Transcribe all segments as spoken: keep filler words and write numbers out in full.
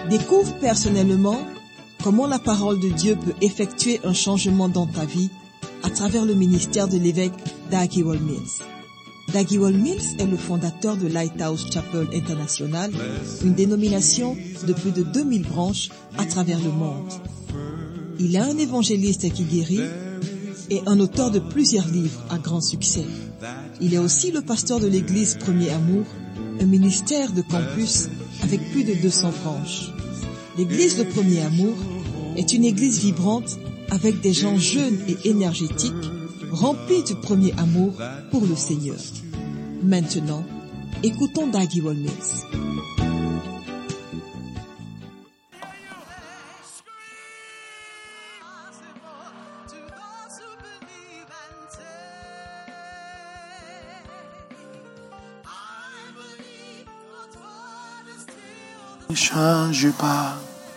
Découvre personnellement comment la parole de Dieu peut effectuer un changement dans ta vie à travers le ministère de l'évêque Dag Heward-Mills. Dag Heward-Mills est le fondateur de Lighthouse Chapel International, une dénomination de plus de deux mille branches à travers le monde. Il est un évangéliste qui guérit et un auteur de plusieurs livres à grand succès. Il est aussi le pasteur de l'église Premier Amour, un ministère de campus avec plus de deux cents branches. L'église de Premier Amour est une église vibrante avec des gens jeunes et énergétiques, remplis du premier amour pour le Seigneur. Maintenant, écoutons Dag Heward-Mills. Ne change pas.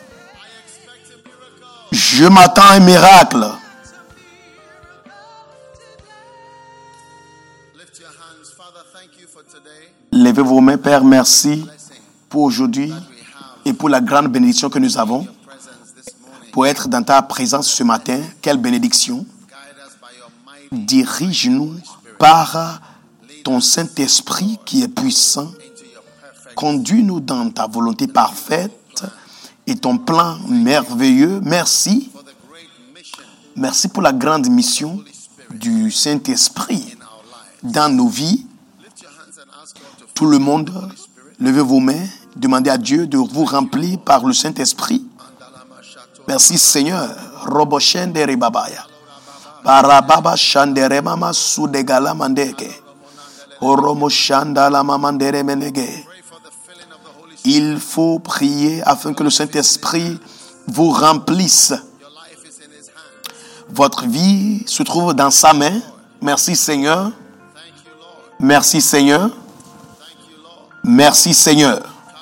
Je m'attends à un miracle. Levez vos mains, Père, merci pour aujourd'hui et pour la grande bénédiction que nous avons pour être dans ta présence ce matin. Quelle bénédiction. Dirige-nous par ton Saint-Esprit qui est puissant. Conduis-nous dans ta volonté parfaite et ton plan merveilleux. Merci. Merci pour la grande mission du Saint-Esprit dans nos vies. Tout le monde, levez vos mains, demandez à Dieu de vous remplir par le Saint-Esprit. Merci Seigneur. Robo shendere babaya. Barababa shandere mama sudegala mandeke. Oromo shandala mamandere menege. Il faut prier afin que le Saint-Esprit vous remplisse. Votre vie se trouve dans sa main. Merci Seigneur. Merci Seigneur. Merci Seigneur.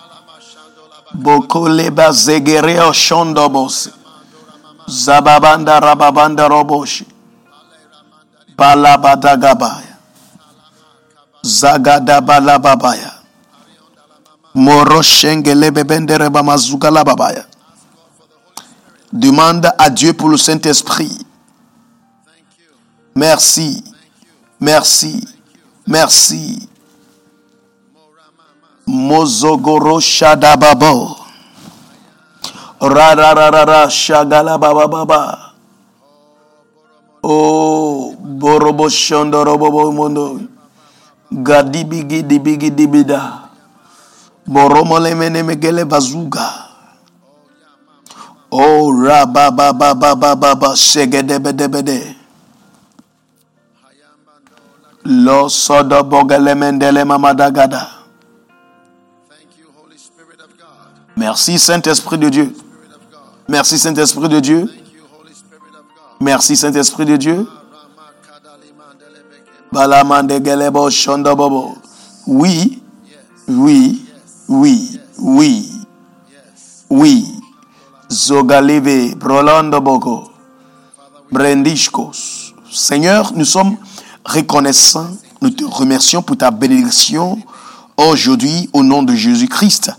Bokoleba zegereo shondobos. Zababanda rababanda roboshi. Balabadagabaya. Zagadabalababaya. Demande à Dieu pour le Saint-Esprit. Merci, merci, merci. Mozogoro shadababo. Rararara shagala baba baba. Oh, borobo shondorobo mondo. Gadibigi dibigi dibida. Boromole menemegele bazuga. Oh rababababababa segedebedebede. Lo sodo bogele mendele mamadagada. Merci Saint-Esprit de Dieu. Merci Saint-Esprit de Dieu. Merci Saint-Esprit de Dieu. Balamandegelebo shondobobo. Oui, oui. Oui, oui, oui. Zogaleve, Brolando Boko, Brendishkos. Seigneur, nous sommes reconnaissants, nous te remercions pour ta bénédiction aujourd'hui au nom de Jésus-Christ.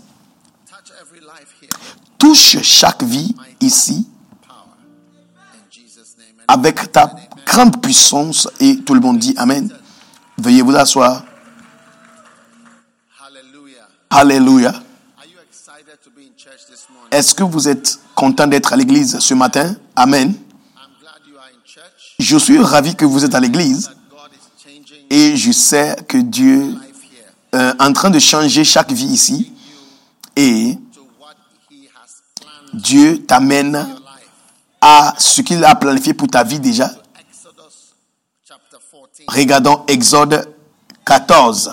Touche chaque vie ici avec ta grande puissance et tout le monde dit Amen. Veuillez vous asseoir. Alléluia. Est-ce que vous êtes content d'être à l'église ce matin? Amen. Je suis ravi que vous êtes à l'église et je sais que Dieu est en train de changer chaque vie ici et Dieu t'amène à ce qu'il a planifié pour ta vie déjà. Regardons Exode quatorze.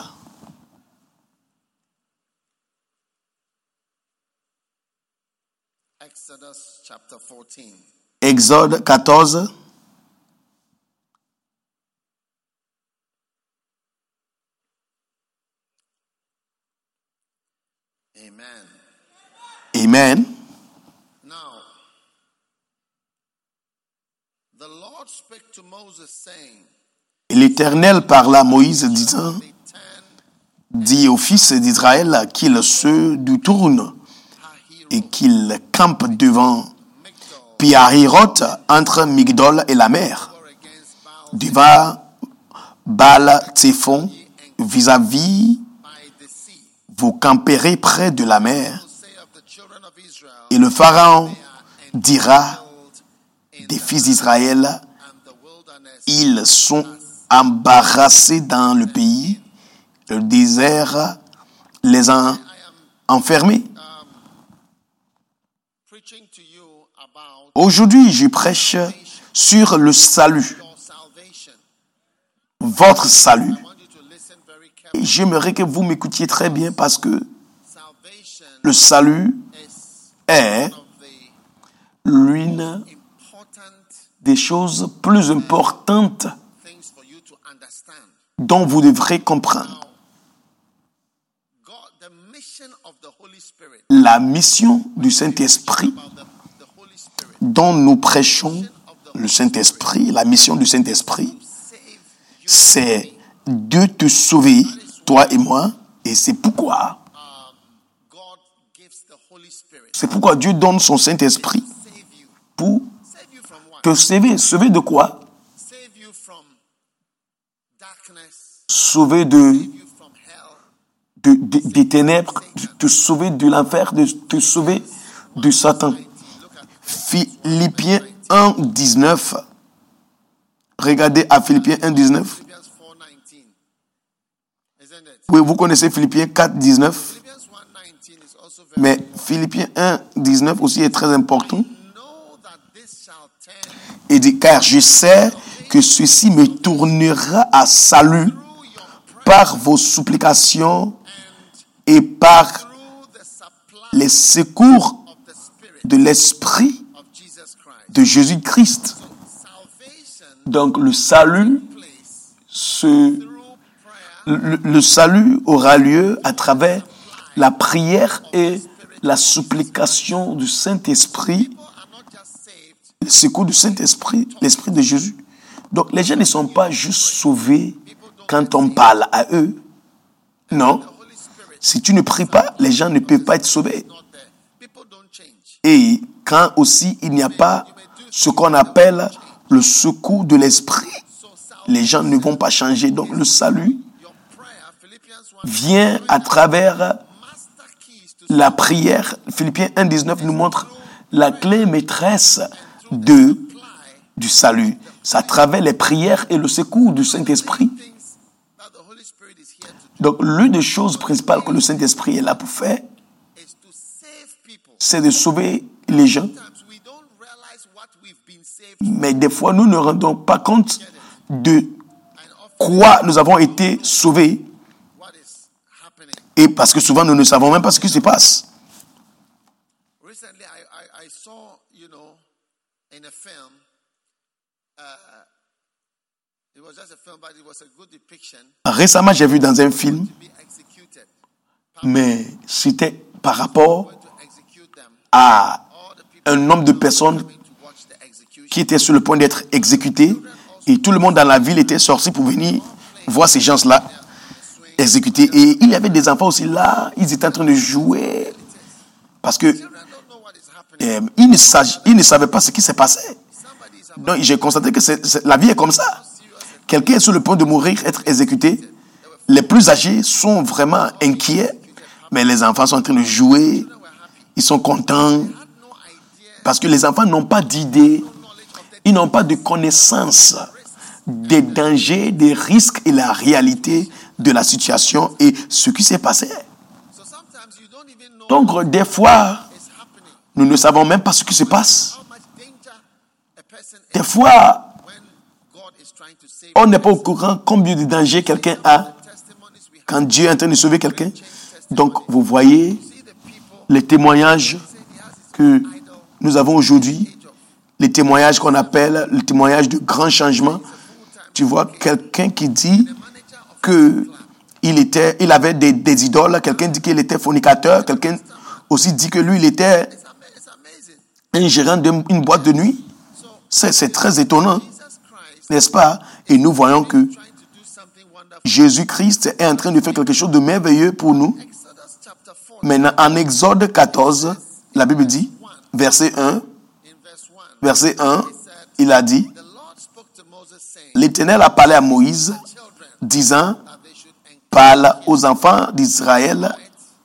Exode quatorze. Amen. Amen. Now, the Lord spake to Moses, saying, Et l'Éternel parla à Moïse disant, dis aux fils d'Israël qu'ils se détournent et qu'il campe devant Pi-Hahiroth, entre Migdol et la mer, devant Baal-Tséphon, vis-à-vis, vous camperez près de la mer, et le Pharaon dira des fils d'Israël, ils sont embarrassés dans le pays, le désert les a enfermés. Aujourd'hui, je prêche sur le salut, votre salut. Et j'aimerais que vous m'écoutiez très bien parce que le salut est l'une des choses plus importantes dont vous devrez comprendre. La mission du Saint-Esprit dont nous prêchons, le Saint-Esprit, la mission du Saint-Esprit, c'est de te sauver, toi et moi, et c'est pourquoi, c'est pourquoi Dieu donne son Saint-Esprit pour te sauver. Sauver de quoi? Sauver de, de, de, des ténèbres, te sauver de l'enfer, de te sauver de Satan. Philippiens un, dix-neuf. Regardez à Philippiens un, dix-neuf. Oui, vous connaissez Philippiens quatre, dix-neuf. Mais Philippiens un, dix-neuf aussi est très important. Il dit, car je sais que ceci me tournera à salut par vos supplications et par les secours de l'Esprit de Jésus-Christ. Donc le salut, ce, le, le salut aura lieu à travers la prière et la supplication du Saint-Esprit, le secours du Saint-Esprit, l'Esprit de Jésus. Donc les gens ne sont pas juste sauvés quand on parle à eux. Non. Si tu ne pries pas, les gens ne peuvent pas être sauvés. Et quand aussi il n'y a pas ce qu'on appelle le secours de l'Esprit, les gens ne vont pas changer. Donc le salut vient à travers la prière. Philippiens un, dix-neuf nous montre la clé maîtresse de, du salut. C'est à travers les prières et le secours du Saint-Esprit. Donc l'une des choses principales que le Saint-Esprit est là pour faire, c'est de sauver les gens. Mais des fois, nous ne rendons pas compte de quoi nous avons été sauvés. Et parce que souvent, nous ne savons même pas ce qui se passe. Récemment, j'ai vu dans un film, mais c'était par rapport à un nombre de personnes qui étaient sur le point d'être exécutées, et tout le monde dans la ville était sorti pour venir voir ces gens-là exécutés. Et il y avait des enfants aussi là, ils étaient en train de jouer, parce que euh, ils, ne saj- ils ne savaient pas ce qui s'est passé. Donc j'ai constaté que c'est, c'est, la vie est comme ça. Quelqu'un est sur le point de mourir, être exécuté. Les plus âgés sont vraiment inquiets, mais les enfants sont en train de jouer, ils sont contents, parce que les enfants n'ont pas d'idée, ils n'ont pas de connaissance des dangers, des risques et la réalité de la situation et ce qui s'est passé. Donc, des fois, nous ne savons même pas ce qui se passe. Des fois, on n'est pas au courant combien de dangers quelqu'un a quand Dieu est en train de sauver quelqu'un. Donc, vous voyez les témoignages que nous avons aujourd'hui, les témoignages qu'on appelle les témoignages de grands changements. Tu vois, quelqu'un qui dit que il était, il avait des, des idoles, quelqu'un dit qu'il était fornicateur, quelqu'un aussi dit que lui, il était un gérant d'une boîte de nuit. C'est, c'est très étonnant, n'est-ce pas? Et nous voyons que Jésus-Christ est en train de faire quelque chose de merveilleux pour nous. Maintenant, en Exode quatorze, La Bible dit, verset un, in verse one, verset un, il a dit, the Lord spoke to Moses, saying, l'Éternel a parlé à Moïse, children, disant, that they should encourage parle aux enfants d'Israël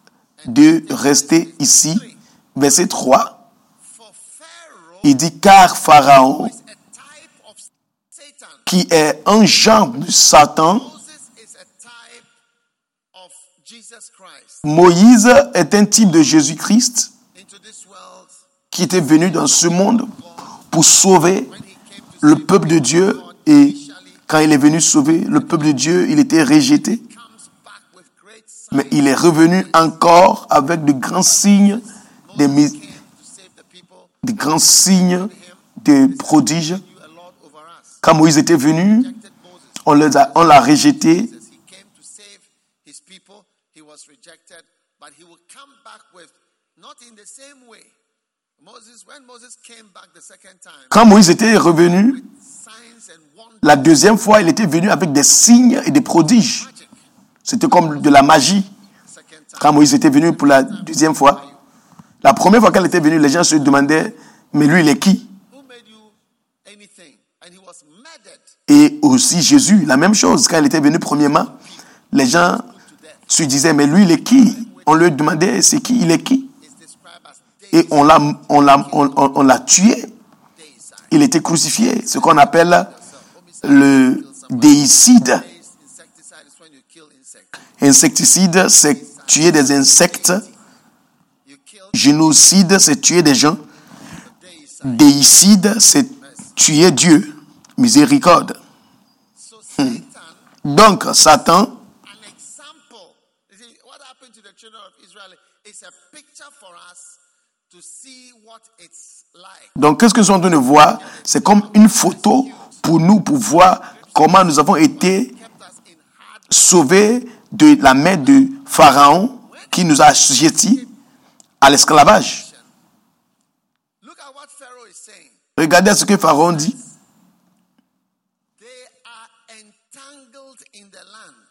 de rester ici. Verset trois, for Pharaoh, il dit, car Pharaon, a type of Satan. qui est un genre de Satan, Moses is a type of Jesus Christ Moïse est un type de Jésus-Christ into this world. qui était venu dans ce monde pour sauver When he came to le peuple de Dieu, et quand il est venu sauver le peuple de Dieu, il était rejeté, comes back with great signs, mais il est revenu encore avec de grands signes, des, mis- came to save the people. des grands signes, des prodiges. You a Lord over us. Quand Moïse était venu, Rejected Moses. on les a- on l'a rejeté, He came to save his people. He was rejected, but he will come back with not in the same way. Moses, when Moses came back the second time, quand Moïse était revenu, signs and wonders, la deuxième fois, il était venu avec des signes et des prodiges. magic. C'était comme de la magie. Second time, Quand Moïse était venu pour la deuxième fois, la première fois qu'elle était venue, les gens se demandaient, mais lui, il est qui? who made you anything? And he was murdered Et aussi Jésus, la même chose. Quand il était venu premièrement, les gens se disaient, mais lui, il est qui? On lui demandait, c'est qui? Il est qui? is described as Et on l'a, on l'a, on, on- on l'a tué. Il était crucifié. Ce qu'on appelle le déicide. days. Insecticide is when you kill insects. Insecticide, c'est tuer des insectes. You kill Génocide, c'est tuer des gens. deicide. Déicide, c'est tuer Dieu. Miséricorde. So Satan, Donc, Satan, an example. You see, what happened to the children of Israel is a picture for us to see what it's like. donc qu'est-ce que nous sommes en train de voir? C'est comme une photo pour nous, pour voir comment nous avons été Kept us in hard. sauvés de la main de Pharaon qui nous a assujettis à l'esclavage. Look at what Pharaoh is saying. Regardez ce que Pharaon dit. They are entangled in the land,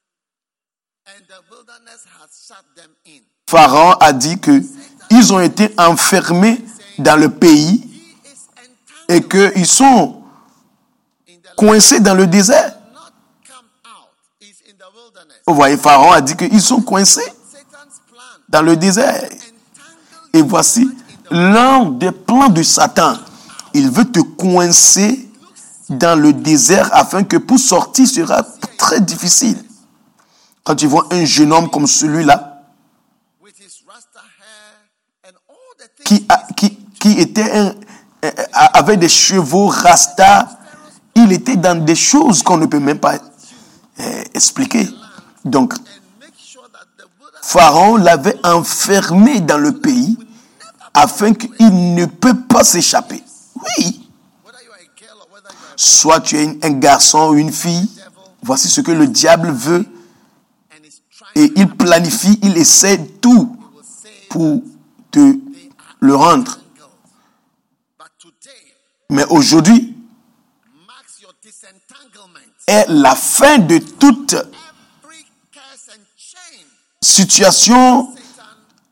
and the wilderness has shut them in. Pharaon a dit que ils ont été enfermés dans le pays He is et entangled qu'ils sont in the land, coincés dans le désert. not come out. He's in the wilderness. Vous voyez, Pharaon a dit qu'ils sont coincés Satan's plan, dans le désert. entangled Et voici l'un des plans de Satan. Il veut te coincer dans le désert afin que pour sortir sera très difficile. Quand tu vois un jeune homme comme celui-là, with his rasta hair and all the things. qui, a- qui, qui était un, euh, avec des chevaux rasta, il était dans des choses qu'on ne peut même pas euh, expliquer. Donc, And make sure that the wilderness Pharaon l'avait enfermé dans le pays afin qu'il ne peut pas s'échapper. Oui, whether you are a girl or whether you are soit tu es une- un garçon ou une fille, voici ce que le diable veut and is trying et il planifie, il essaie tout to say pour te le rendre. entangled. But today Mais aujourd'hui marks your disentanglement. est la fin de toute Every curse and chain situation Satan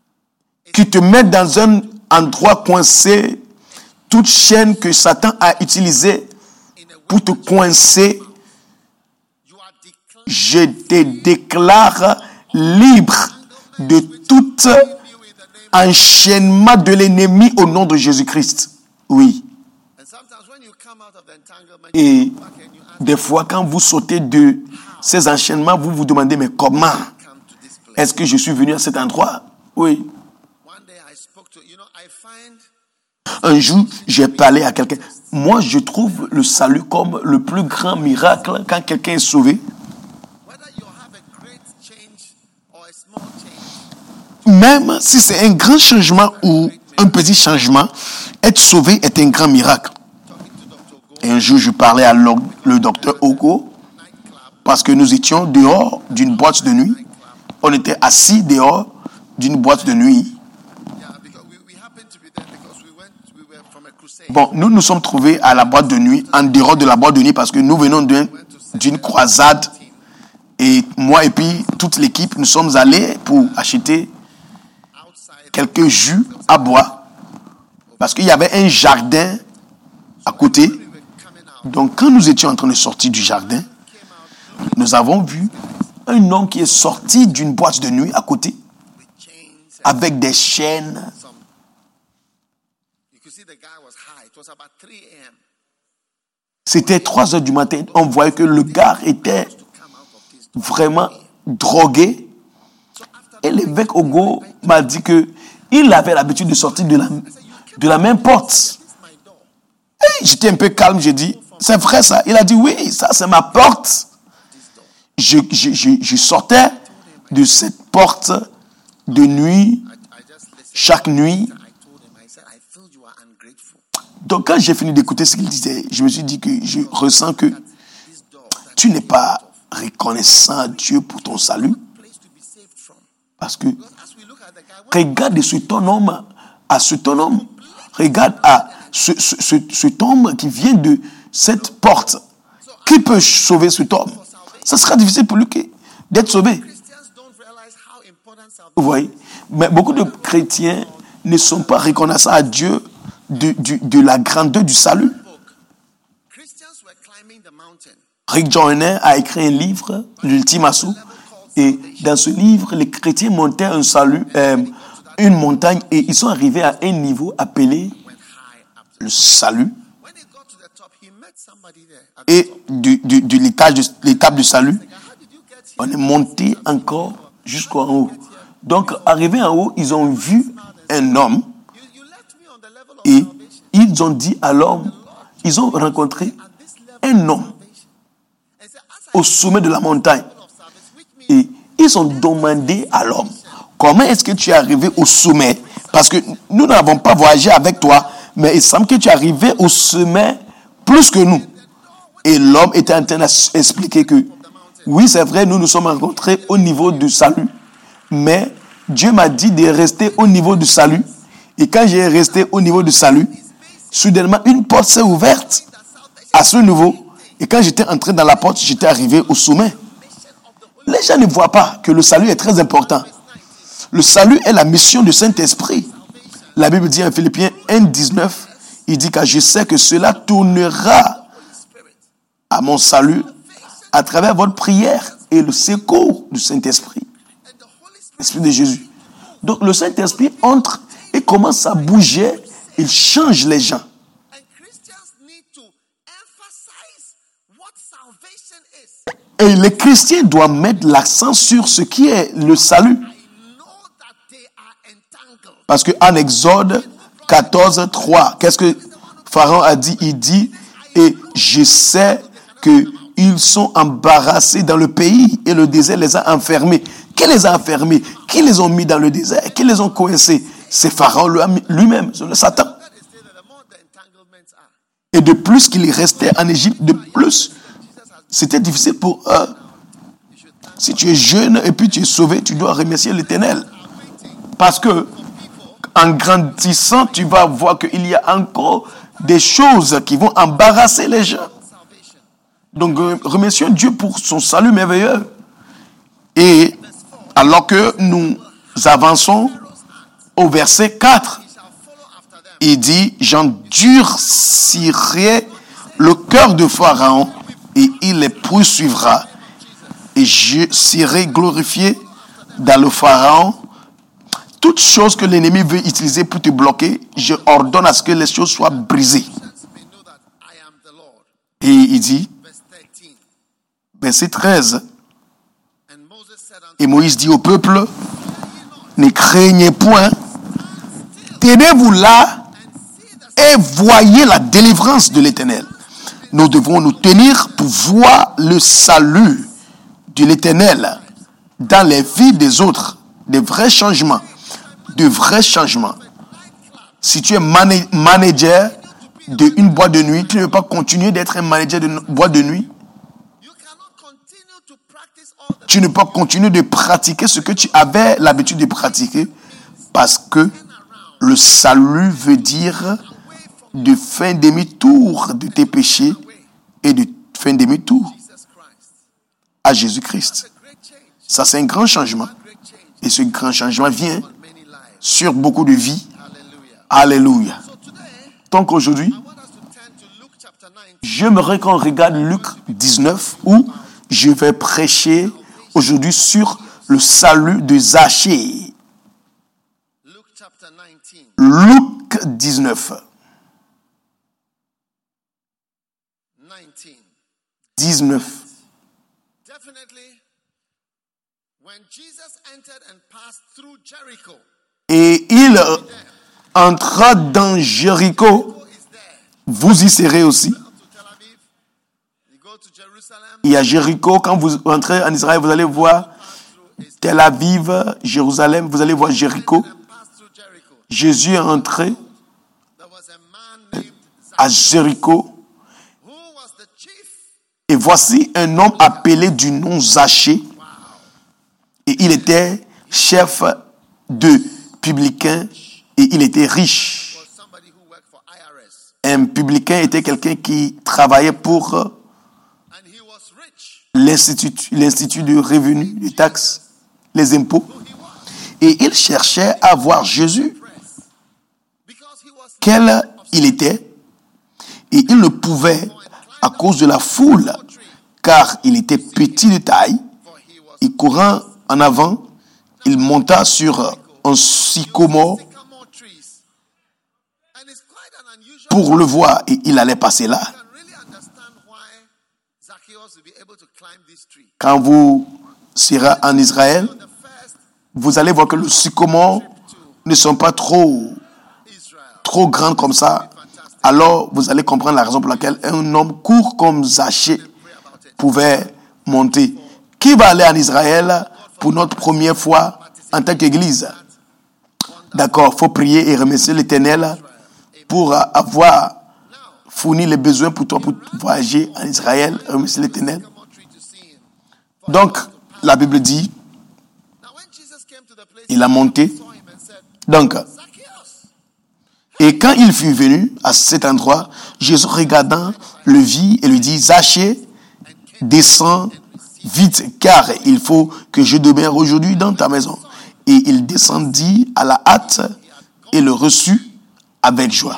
qui te met dans un endroit coincé, toute chaîne que Satan a utilisée in a way pour te coincer, you are declared je te déclare libre de tout you in the name. enchaînement de l'ennemi au nom de Jésus-Christ. Oui. And sometimes when you come out of the entanglement, Et you look back and you ask, des fois, quand vous sautez de ces enchaînements, vous vous demandez, mais comment come to this place. est-ce que je suis venu à cet endroit? Oui. One day I spoke to, you know, I find Un jour, j'ai parlé à quelqu'un. Moi, je trouve le salut comme le plus grand miracle quand quelqu'un est sauvé. whether you have a great change or a small change, Même si c'est un grand changement ou un petit changement, être sauvé est un grand miracle. talking to Doctor Go, Et un jour, je parlais à le, le docteur Ogo nightclub, parce que nous étions dehors d'une boîte de nuit. On était assis dehors d'une boîte de nuit. yeah, because we, we happened to be there because we went, we were from a crusade. Bon, nous nous sommes trouvés à la boîte de nuit, en dehors de la boîte de nuit, parce que nous venons d'un- d'une croisade. Et moi et puis toute l'équipe, nous sommes allés pour acheter Outside quelques jus à boire. Parce qu'il y avait un jardin à côté. Donc quand nous étions en train de sortir du jardin, nous avons vu un homme qui est sorti d'une boîte de nuit à côté avec des chaînes. C'était trois heures du matin. On voyait que le gars était vraiment drogué. Et l'évêque Ogo m'a dit que il avait l'habitude de sortir de la, de la même porte. Et j'étais un peu calme, j'ai dit, c'est vrai ça? Il a dit, oui, ça c'est ma porte. Je, je, je, je sortais de cette porte de nuit, chaque nuit. Donc quand j'ai fini d'écouter ce qu'il disait, je me suis dit que je ressens que tu n'es pas reconnaissant à Dieu pour ton salut. Parce que regarde cet homme, à cet homme, regarde à ce, ce, ce, cet homme qui vient de cette porte. Qui peut sauver cet homme? Ça sera difficile pour lui d'être sauvé. Vous voyez? Mais beaucoup de chrétiens ne sont pas reconnaissants à Dieu de, de, de la grandeur du salut. Rick Joyner a écrit un livre, l'Ultime Assaut, et dans ce livre, les chrétiens montaient un salut, euh, une montagne, et ils sont arrivés à un niveau appelé le salut. Et de, de, de l'étage de, l'étape du salut, on est monté encore jusqu'en haut. Donc, arrivé en haut, ils ont vu un homme et ils ont dit à l'homme, ils ont rencontré un homme au sommet de la montagne. Et ils ont demandé à l'homme, comment est-ce que tu es arrivé au sommet? Parce que nous n'avons pas voyagé avec toi, mais il semble que tu es arrivé au sommet plus que nous. Et l'homme était en train d'expliquer que, oui, c'est vrai, nous nous sommes rencontrés au niveau du salut, mais Dieu m'a dit de rester au niveau du salut. Et quand j'ai resté au niveau du salut, soudainement, une porte s'est ouverte à ce niveau. Et quand j'étais entré dans la porte, j'étais arrivé au sommet. Les gens ne voient pas que le salut est très important. Le salut est la mission du Saint-Esprit. La Bible dit en Philippiens un, dix-neuf, il dit que je sais que cela tournera à mon salut à travers votre prière et le secours du Saint-Esprit. L'Esprit de Jésus. Donc le Saint-Esprit entre et commence à bouger, il change les gens. Et les chrétiens doivent mettre l'accent sur ce qui est le salut. Parce qu'en Exode quatorze, trois, qu'est-ce que Pharaon a dit? Il dit, et je sais qu'ils sont embarrassés dans le pays et le désert les a enfermés. Qui les a enfermés? Qui les ont mis dans le désert? Qui les ont coincés? C'est Pharaon lui-même, c'est le Satan. Et de plus qu'il restait en Égypte, de plus, c'était difficile pour eux. Si tu es jeune et puis tu es sauvé, tu dois remercier l'Éternel. Parce que, en grandissant, tu vas voir qu'il y a encore des choses qui vont embarrasser les gens. Donc, remercions Dieu pour son salut merveilleux. Et alors que nous avançons au verset quatre, il dit, j'endurcirai le cœur de Pharaon et il les poursuivra. Et je serai glorifié dans le Pharaon. Toute chose que l'ennemi veut utiliser pour te bloquer, je ordonne à ce que les choses soient brisées. Et il dit, verset treize, et Moïse dit au peuple, ne craignez point, tenez-vous là et voyez la délivrance de l'Éternel. Nous devons nous tenir pour voir le salut de l'Éternel dans les vies des autres, des vrais changements, de vrais changements. Si tu es man- manager d'une boîte de nuit, tu ne veux pas continuer d'être un manager de boîte de nuit. Tu ne peux pas continuer de pratiquer ce que tu avais l'habitude de pratiquer parce que le salut veut dire de faire demi-tour de tes péchés et de faire demi-tour à Jésus-Christ. Ça, c'est un grand changement. Et ce grand changement vient sur beaucoup de vies. Hallelujah. Alléluia. So today, Donc aujourd'hui, I want us to turn to Luke chapter nine. j'aimerais qu'on regarde Luc dix-neuf où je vais prêcher aujourd'hui sur le salut de Zachée. Luke chapter nineteen. Luc dix-neuf. nineteen. dix-neuf. Definitely, when Jesus entered and passed through Jericho, Et il entra dans Jéricho. who is there? Vous y serez aussi. To Tel Aviv, you go to Jerusalem, Il y a Jéricho. Quand vous entrez en Israël, vous allez voir Tel Aviv, Jérusalem. Vous allez voir Jéricho. and pass through Jericho. Jésus est entré There was a man named à Zacchaeus, Jéricho. who was the chief. Et voici un homme appelé du nom Zachée. Et il était chef de publicain et il était riche. Was somebody who worked for I R S, Un publicain était quelqu'un qui travaillait pour and he was rich. l'institut, l'institut de revenus, de taxes, les impôts. Et il cherchait à voir Jésus, Because he was quel il était. Et il ne pouvait à cause de la foule, car il était petit de taille. for he was Et courant en avant, il monta sur un sycomore sycamore trees. And it's quite an unusual. pour le voir. Et il allait passer là. You can really understand why Zacchaeus will be able to climb this tree. Quand vous serez en Israël, The first vous allez voir que les sycomores ne sont pas trop, Israel. trop grands comme ça. Alors, vous allez comprendre la raison pour laquelle un homme court comme Zachée pouvait monter. Qui va aller en Israël pour notre première fois en tant qu'Église? D'accord, il faut prier et remercier l'Éternel pour avoir fourni les besoins pour toi pour voyager en Israël. Remercier l'Éternel. Sycamore tree to see him. Donc, la Bible dit, Now when Jesus came to the place, il a monté. he saw him and said, Donc, Zacchaeus. et quand il fut venu à cet endroit, Jésus regardant le vit et lui dit, Zachée, descends vite, car il faut que je demeure aujourd'hui dans ta maison. Et il descendit à la hâte et le reçut avec joie.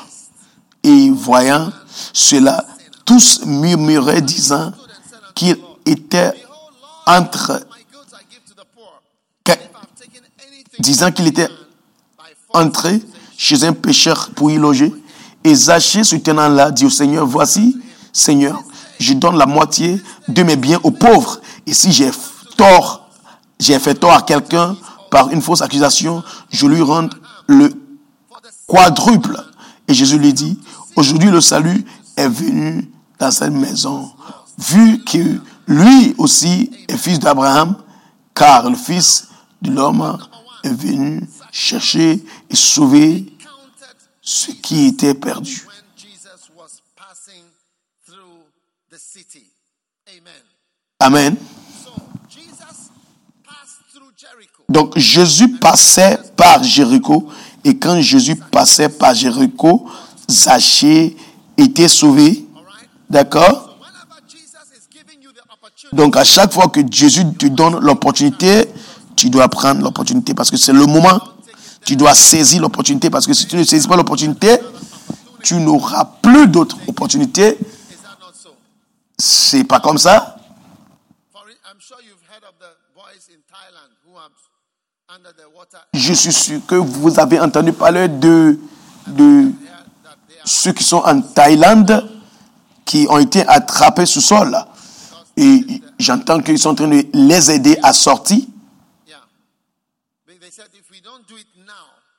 Et voyant cela, tous murmuraient, disant qu'il était entre, My goods I give to the poor. que- If I've taken anything disant qu'il était by force, entré chez un pécheur pour y loger. Et Zachée, se tenant là, dit au Seigneur, voici, Seigneur, je donne la moitié de mes biens aux pauvres. Et si j'ai tort, j'ai fait tort à quelqu'un par une fausse accusation, je lui rends le quadruple. Et Jésus lui dit, aujourd'hui le salut est venu dans cette maison, vu que lui aussi est fils d'Abraham, car le Fils de l'homme est venu chercher et sauver counted ce qui était perdu. when Jesus was passing through the city. Amen. Amen. So Jesus passed through Jericho. Donc Jésus passait par Jéricho, et quand Jésus passait par Jéricho, Zachée était sauvé. All right? D'accord? So whenever Jesus is giving you the opportunity, Donc à chaque fois que Jésus te donne l'opportunité, tu dois prendre l'opportunité parce que c'est le moment. Tu dois saisir l'opportunité parce que si tu ne saisis pas l'opportunité, tu n'auras plus d'autres opportunités. is that not so? C'est pas comme ça. For it, I'm sure you've heard of the boys in Thailand who are under the water. Je suis sûr que vous avez entendu parler de, de Here that they are ceux qui sont en Thaïlande qui ont été attrapés sous sol. Et j'entends qu'ils sont en train de les aider à sortir. yeah. They, they said if we don't do it now,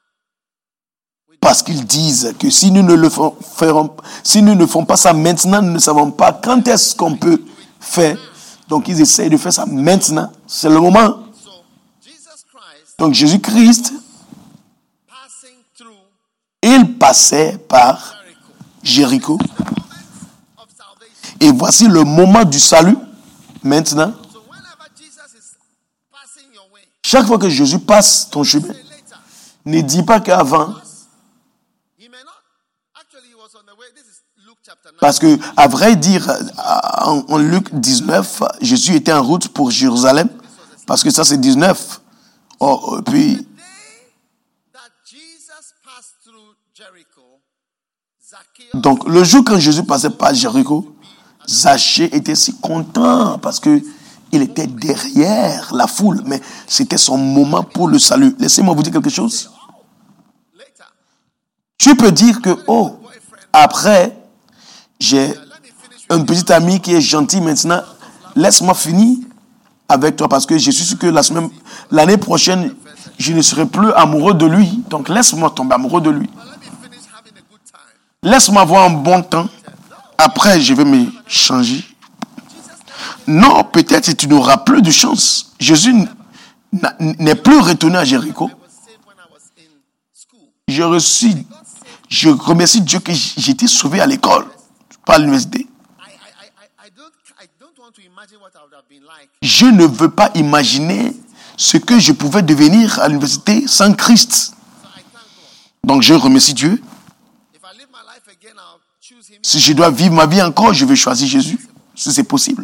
we Parce qu'ils disent que si nous ne le fon- ferons, si nous ne font pas ça maintenant, nous ne savons pas quand est-ce qu'on peut faire. Donc ils essayent de faire ça maintenant. C'est le moment. so Jesus Christ Donc Jésus-Christ, passing through il passait par Jericho. Jéricho. Of salvation. Et voici le moment du salut. Maintenant, So whenever Jesus is passing your way, chaque fois que Jésus passe ton chemin, say later, ne dis pas qu'avant, he may not. Actually, he was on the way. This is Luke chapter nine. parce que à vrai dire, en, en Luc dix-neuf, Jésus était en route pour Jérusalem, parce que ça c'est dix-neuf. Oh, puis Day that Jericho, Zacchaeus Donc, le jour quand Jésus passait par Jéricho, Zachée était si content parce que il était derrière la foule, mais c'était son moment pour le salut. Laissez-moi vous dire quelque chose. later, Tu peux dire que, oh, après, j'ai un petit ami qui est gentil maintenant, laisse-moi finir avec toi parce que je suis sûr que la semaine, l'année prochaine, je ne serai plus amoureux de lui. Donc, laisse-moi tomber amoureux de lui. but let me finish having a good time. Laisse-moi avoir un bon temps. Après, je vais me changer. Non, peut-être que tu n'auras plus de chance. Jésus n'a- n'est plus retourné à Jéricho. I was saved when I was in school. Je reçus, je remercie Dieu que j'étais sauvé à l'école, pas à l'université. I, I, I, I, I don't, I don't want to imagine what I would have been like. Je ne veux pas imaginer ce que je pouvais devenir à l'université sans Christ. So I thank God. Donc je remercie Dieu. If I live my life again, I'll choose Him. Si je dois vivre ma vie encore, je vais choisir Jésus. Si c'est possible.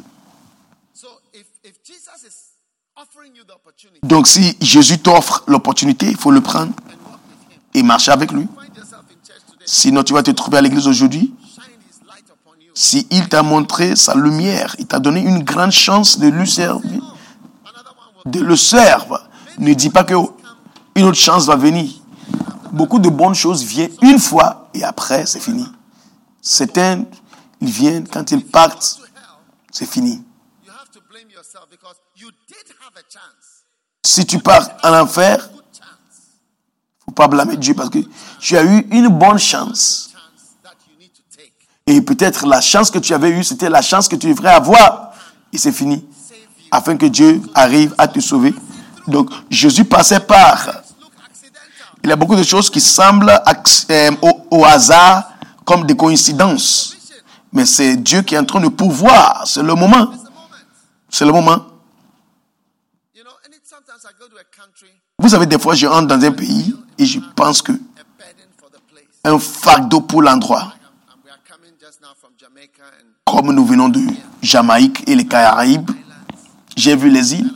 So if, if Jesus is offering you the opportunity Donc si Jésus t'offre l'opportunité, il faut le prendre and walk with Him, et marcher avec lui. find yourself in church today, Sinon, tu vas te trouver à l'église aujourd'hui. shine His light upon you. Si il t'a montré sa lumière, il t'a donné une grande chance de lui servir, Another one will de le servir. Ne dis pas que une autre chance va venir. Beaucoup de bonnes choses viennent une fois et après c'est fini. Certains, ils viennent, quand ils partent, to hell. c'est fini. You have to blame yourself because you did have a chance. Si tu pars en enfer, Good chance. faut pas blâmer Dieu parce que tu as eu une bonne chance. Chance that you need to take. Et peut-être la chance que tu avais eue, c'était la chance que tu devrais avoir. Et c'est fini. Afin que Dieu arrive à te sauver. Donc, Jésus passait par. Look accidental. Il y a beaucoup de choses qui semblent acc- euh, au, au hasard comme des coïncidences. Mais c'est Dieu qui est en train de pourvoir. C'est le moment. It's the moment. C'est le moment. You know, and it, sometimes I go to a country, Vous savez, des fois, je rentre dans un pays et je pense que a burden for the place. un fardeau pour l'endroit. Um, um, we are coming just now from Jamaica and Comme nous venons de Jamaïque et les Caraïbes, j'ai vu les îles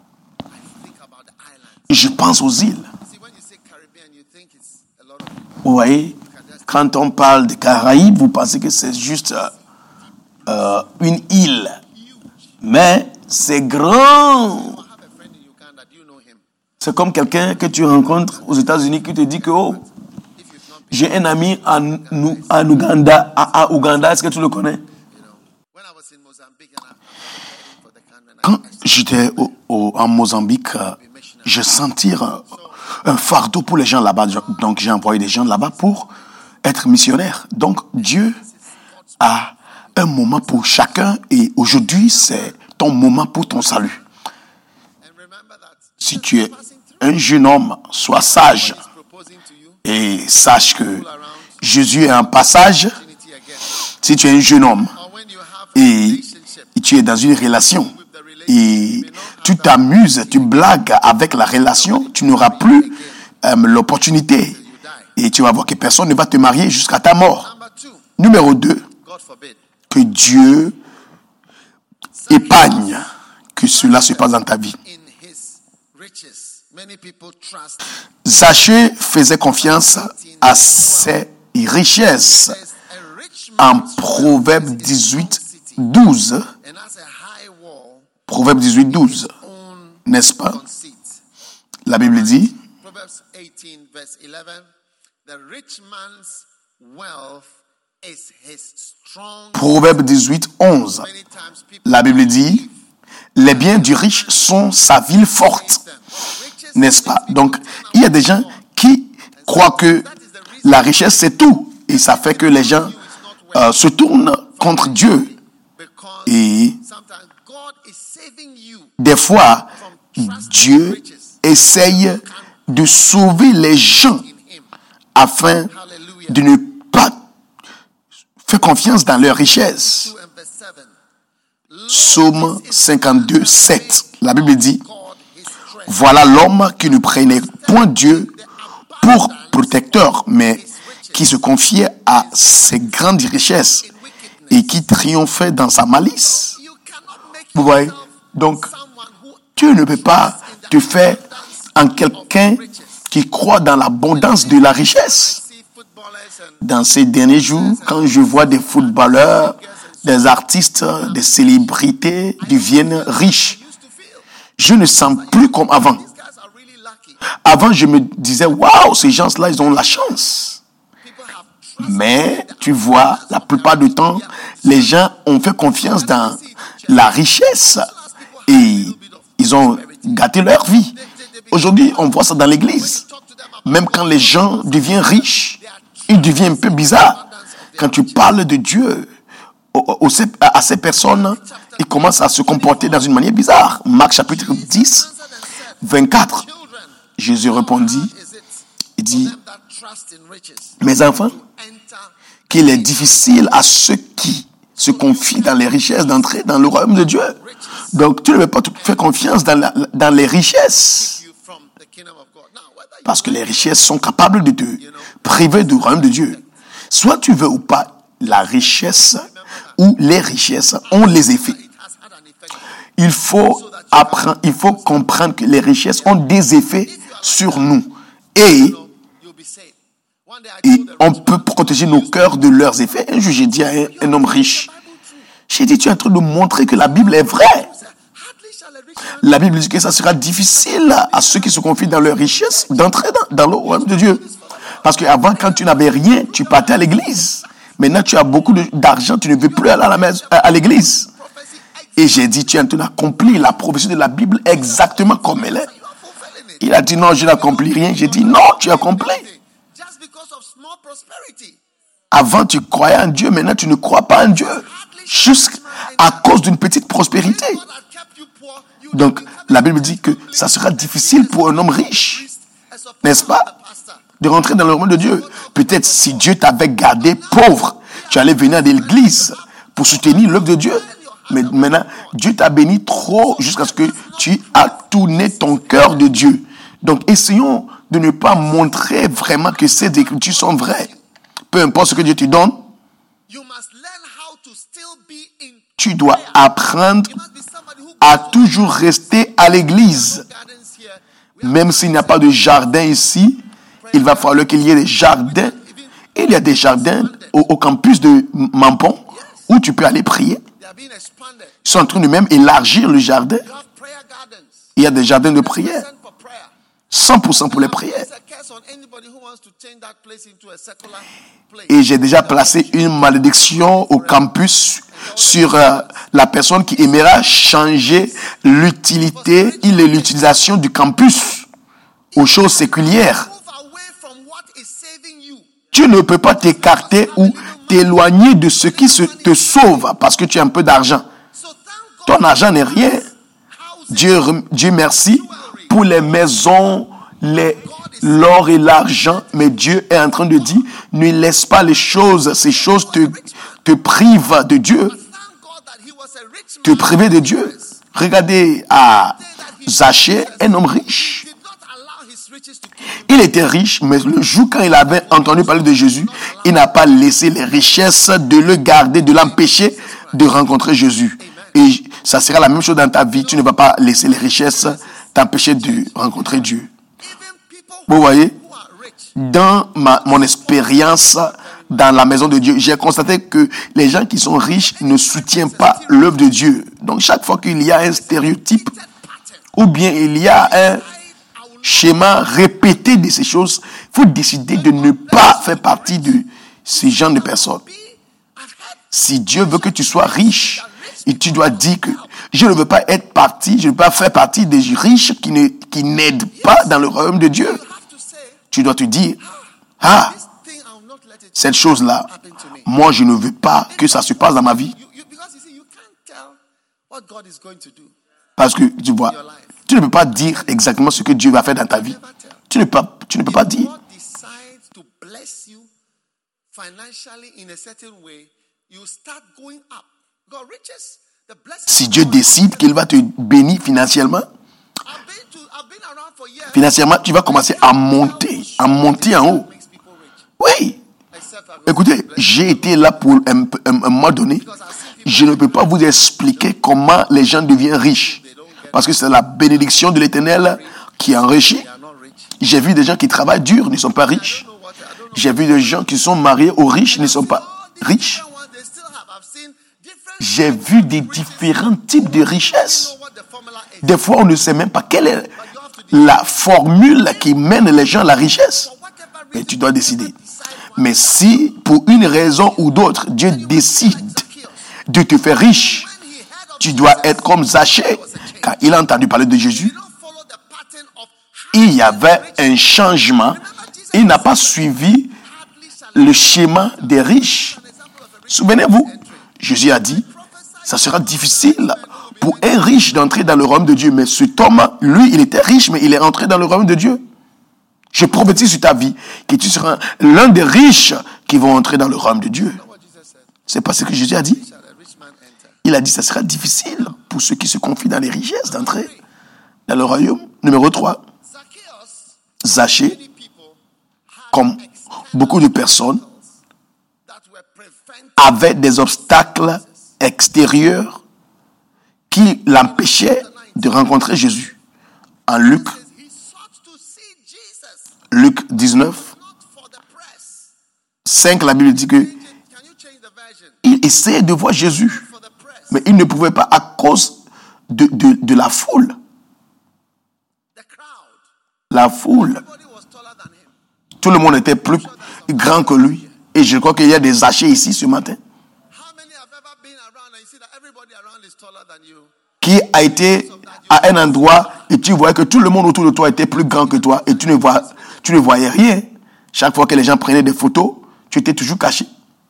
I think about the islands. et je pense aux îles. See, when you say Caribbean, you think it's a lot of Vous voyez, quand on parle des Caraïbes, vous pensez que c'est juste euh, euh, une île. Mais c'est grand. I have a friend in Uganda. Do you know him? C'est comme quelqu'un que tu rencontres aux États-Unis qui te dit que oh, If you've not been, j'ai un ami en, Nou- en Ouganda, à, à Ouganda, est-ce que tu le connais? you know, when I was in Mozambique and I was for the country, and Quand I, I j'étais au- au- en Mozambique, euh, je sentis un, un fardeau pour les gens là-bas. Donc j'ai envoyé des gens là-bas pour être missionnaire. Donc Dieu a un moment pour chacun et aujourd'hui c'est ton moment pour ton salut. and remember that Si tu es un jeune homme, sois sage He's proposing to you et sache que Jésus est en passage. opportunity again. Si tu es un jeune homme Or when you have a et relationship tu es dans une relation with the relationship, et tu t'amuses, tu blagues avec la relation, tu n'auras plus euh, l'opportunité et tu vas voir que personne ne va te marier jusqu'à ta mort. number two, Numéro deux, God forbid. que Dieu épargne que cela se passe dans ta vie. In His riches, many people trust. Zachée faisait confiance à ses richesses. There's a rich En man's Proverbe dix-huit, douze, and has a high wall, Proverbe dix-huit, douze, own n'est-ce pas? conceit. La Bible dit, Proverbs eighteen, verse eleven. The rich man's wealth is his strong. Proverbe dix-huit, onze, Many times people la Bible dit, les biens du riche sont sa ville forte, them. Riches n'est-ce pas? Donc, il y a des gens qui croient que la richesse c'est tout et ça fait que les gens euh, se tournent contre Dieu. because Et sometimes God is saving you des fois, Dieu essaye de sauver les gens in Him. afin Hallelujah. de ne pas faire confiance dans leur richesse. two and verse seven. Psaume cinquante-deux, sept. La Bible dit, God his strength. voilà l'homme qui ne prenait point Dieu pour protecteur, mais qui se confiait à ses grandes richesses et qui triomphait dans sa malice. You cannot make Vous voyez? yourself Donc, someone who Dieu ne peut pas te faire en quelqu'un qui croit dans l'abondance de la richesse. see football Dans ces derniers jours, quand je vois des footballeurs, des artistes, des célébrités deviennent riches, je ne sens plus comme avant. Avant, je me disais, waouh, ces gens-là, ils ont la chance. Mais, tu vois, la plupart du temps, les gens ont fait confiance dans la richesse et ils ont gâté leur vie. Aujourd'hui, on voit ça dans l'église. Même quand les gens deviennent riches, ils deviennent un peu bizarres. Quand tu parles de Dieu à ces personnes, ils commencent à se comporter dans une manière bizarre. Marc chapitre dix, vingt-quatre. Jésus répondit, il dit, mes enfants, qu'il est difficile à ceux qui se confient dans les richesses d'entrer dans le royaume de Dieu. Donc, tu ne peux pas te faire confiance dans, la, dans les richesses. Parce que les richesses sont capables de te priver du royaume de Dieu. Soit tu veux ou pas, la richesse ou les richesses ont les effets. Il faut apprendre, il faut comprendre que les richesses ont des effets sur nous. Et, et on peut protéger nos cœurs de leurs effets. Un jour, j'ai dit à un, un homme riche, j'ai dit, tu es en train de montrer que la Bible est vraie. La Bible dit que ça sera difficile à ceux qui se confient dans leur richesse d'entrer dans, dans le royaume de Dieu. Parce qu'avant, quand tu n'avais rien, tu partais à l'église. Maintenant, tu as beaucoup de, d'argent, tu ne veux plus aller à, la maison, à l'église. Et j'ai dit, tu es en train d'accomplir la prophétie de la Bible exactement comme elle est. Il a dit, non, je n'accomplis rien. J'ai dit, non, tu accomplis. Avant, tu croyais en Dieu, maintenant, tu ne crois pas en Dieu. Juste à cause d'une petite prospérité. Donc, la Bible dit que ça sera difficile pour un homme riche, n'est-ce pas, de rentrer dans le royaume de Dieu. Peut-être si Dieu t'avait gardé pauvre, tu allais venir à l'église pour soutenir l'œuvre de Dieu. Mais maintenant, Dieu t'a béni trop jusqu'à ce que tu as tourné ton cœur de Dieu. Donc, essayons de ne pas montrer vraiment que ces écritures sont vraies. Peu importe ce que Dieu te donne, tu dois apprendre à toujours rester à l'église. Même s'il n'y a pas de jardin ici, il va falloir qu'il y ait des jardins. Il y a des jardins au, au campus de Mampon où tu peux aller prier. Ils sont en train de même élargir le jardin. Il y a des jardins de prière. cent pour cent pour les prières. Et j'ai déjà placé une malédiction au campus sur euh, la personne qui aimera changer l'utilité et l'utilisation du campus aux choses séculières. Tu ne peux pas t'écarter ou t'éloigner de ce qui se, te sauve parce que tu as un peu d'argent. Ton argent n'est rien. Dieu, Dieu merci pour les maisons, les, l'or et l'argent, mais Dieu est en train de dire, ne laisse pas les choses, ces choses te, te privent de Dieu, te priver de Dieu. Regardez à Zachée, un homme riche. Il était riche, mais le jour quand il avait entendu parler de Jésus, il n'a pas laissé les richesses de le garder, de l'empêcher de rencontrer Jésus. Et ça sera la même chose dans ta vie. Tu ne vas pas laisser les richesses t'empêcher de rencontrer Dieu. Vous voyez, dans ma, mon expérience dans la maison de Dieu, j'ai constaté que les gens qui sont riches ne soutiennent pas l'œuvre de Dieu. Donc chaque fois qu'il y a un stéréotype ou bien il y a un schéma répété de ces choses, il faut décider de ne pas faire partie de ces genres de personnes. Si Dieu veut que tu sois riche, et tu dois dire que je ne veux pas être partie, je ne veux pas faire partie des riches qui, ne, qui n'aident pas dans le royaume de Dieu. Tu dois te dire, ah, cette chose-là, moi je ne veux pas que ça se passe dans ma vie. Parce que, tu vois, tu ne peux pas dire exactement ce que Dieu va faire dans ta vie. Tu ne peux pas, tu ne peux pas dire. Si Dieu décide qu'il va te bénir financièrement, financièrement, tu vas commencer à monter, à monter en haut. Oui. Écoutez, j'ai été là pour un, un, un mois donné. Je ne peux pas vous expliquer comment les gens deviennent riches. Parce que c'est la bénédiction de l'Éternel qui enrichit. J'ai vu des gens qui travaillent dur, ne sont pas riches. J'ai vu des gens qui sont mariés aux riches, ne sont pas riches. J'ai vu des différents types de richesses. Des fois, on ne sait même pas quelle est la formule qui mène les gens à la richesse. Mais tu dois décider. Mais si, pour une raison ou d'autre, Dieu décide de te faire riche, tu dois être comme Zachée. Quand il a entendu parler de Jésus, il y avait un changement. Il n'a pas suivi le schéma des riches. Souvenez-vous, Jésus a dit, ça sera difficile pour un riche d'entrer dans le royaume de Dieu. Mais cet homme, lui, il était riche, mais il est entré dans le royaume de Dieu. Je prophétise sur ta vie que tu seras l'un des riches qui vont entrer dans le royaume de Dieu. C'est pas ce que Jésus a dit. Il a dit que ça sera difficile pour ceux qui se confient dans les richesses d'entrer dans le royaume. Numéro trois, Zachée, comme beaucoup de personnes, avait des obstacles extérieurs qui l'empêchaient de rencontrer Jésus. En Luc, Luc dix-neuf, cinq, la Bible dit que il essayait de voir Jésus, mais il ne pouvait pas à cause de, de, de la foule. La foule. Tout le monde était plus grand que lui. Et je crois qu'il y a des Zachées ici ce matin. Qui a été à un endroit et tu voyais que tout le monde autour de toi était plus grand que toi et tu ne, vois, tu ne voyais rien. Chaque fois que les gens prenaient des photos, tu étais toujours caché.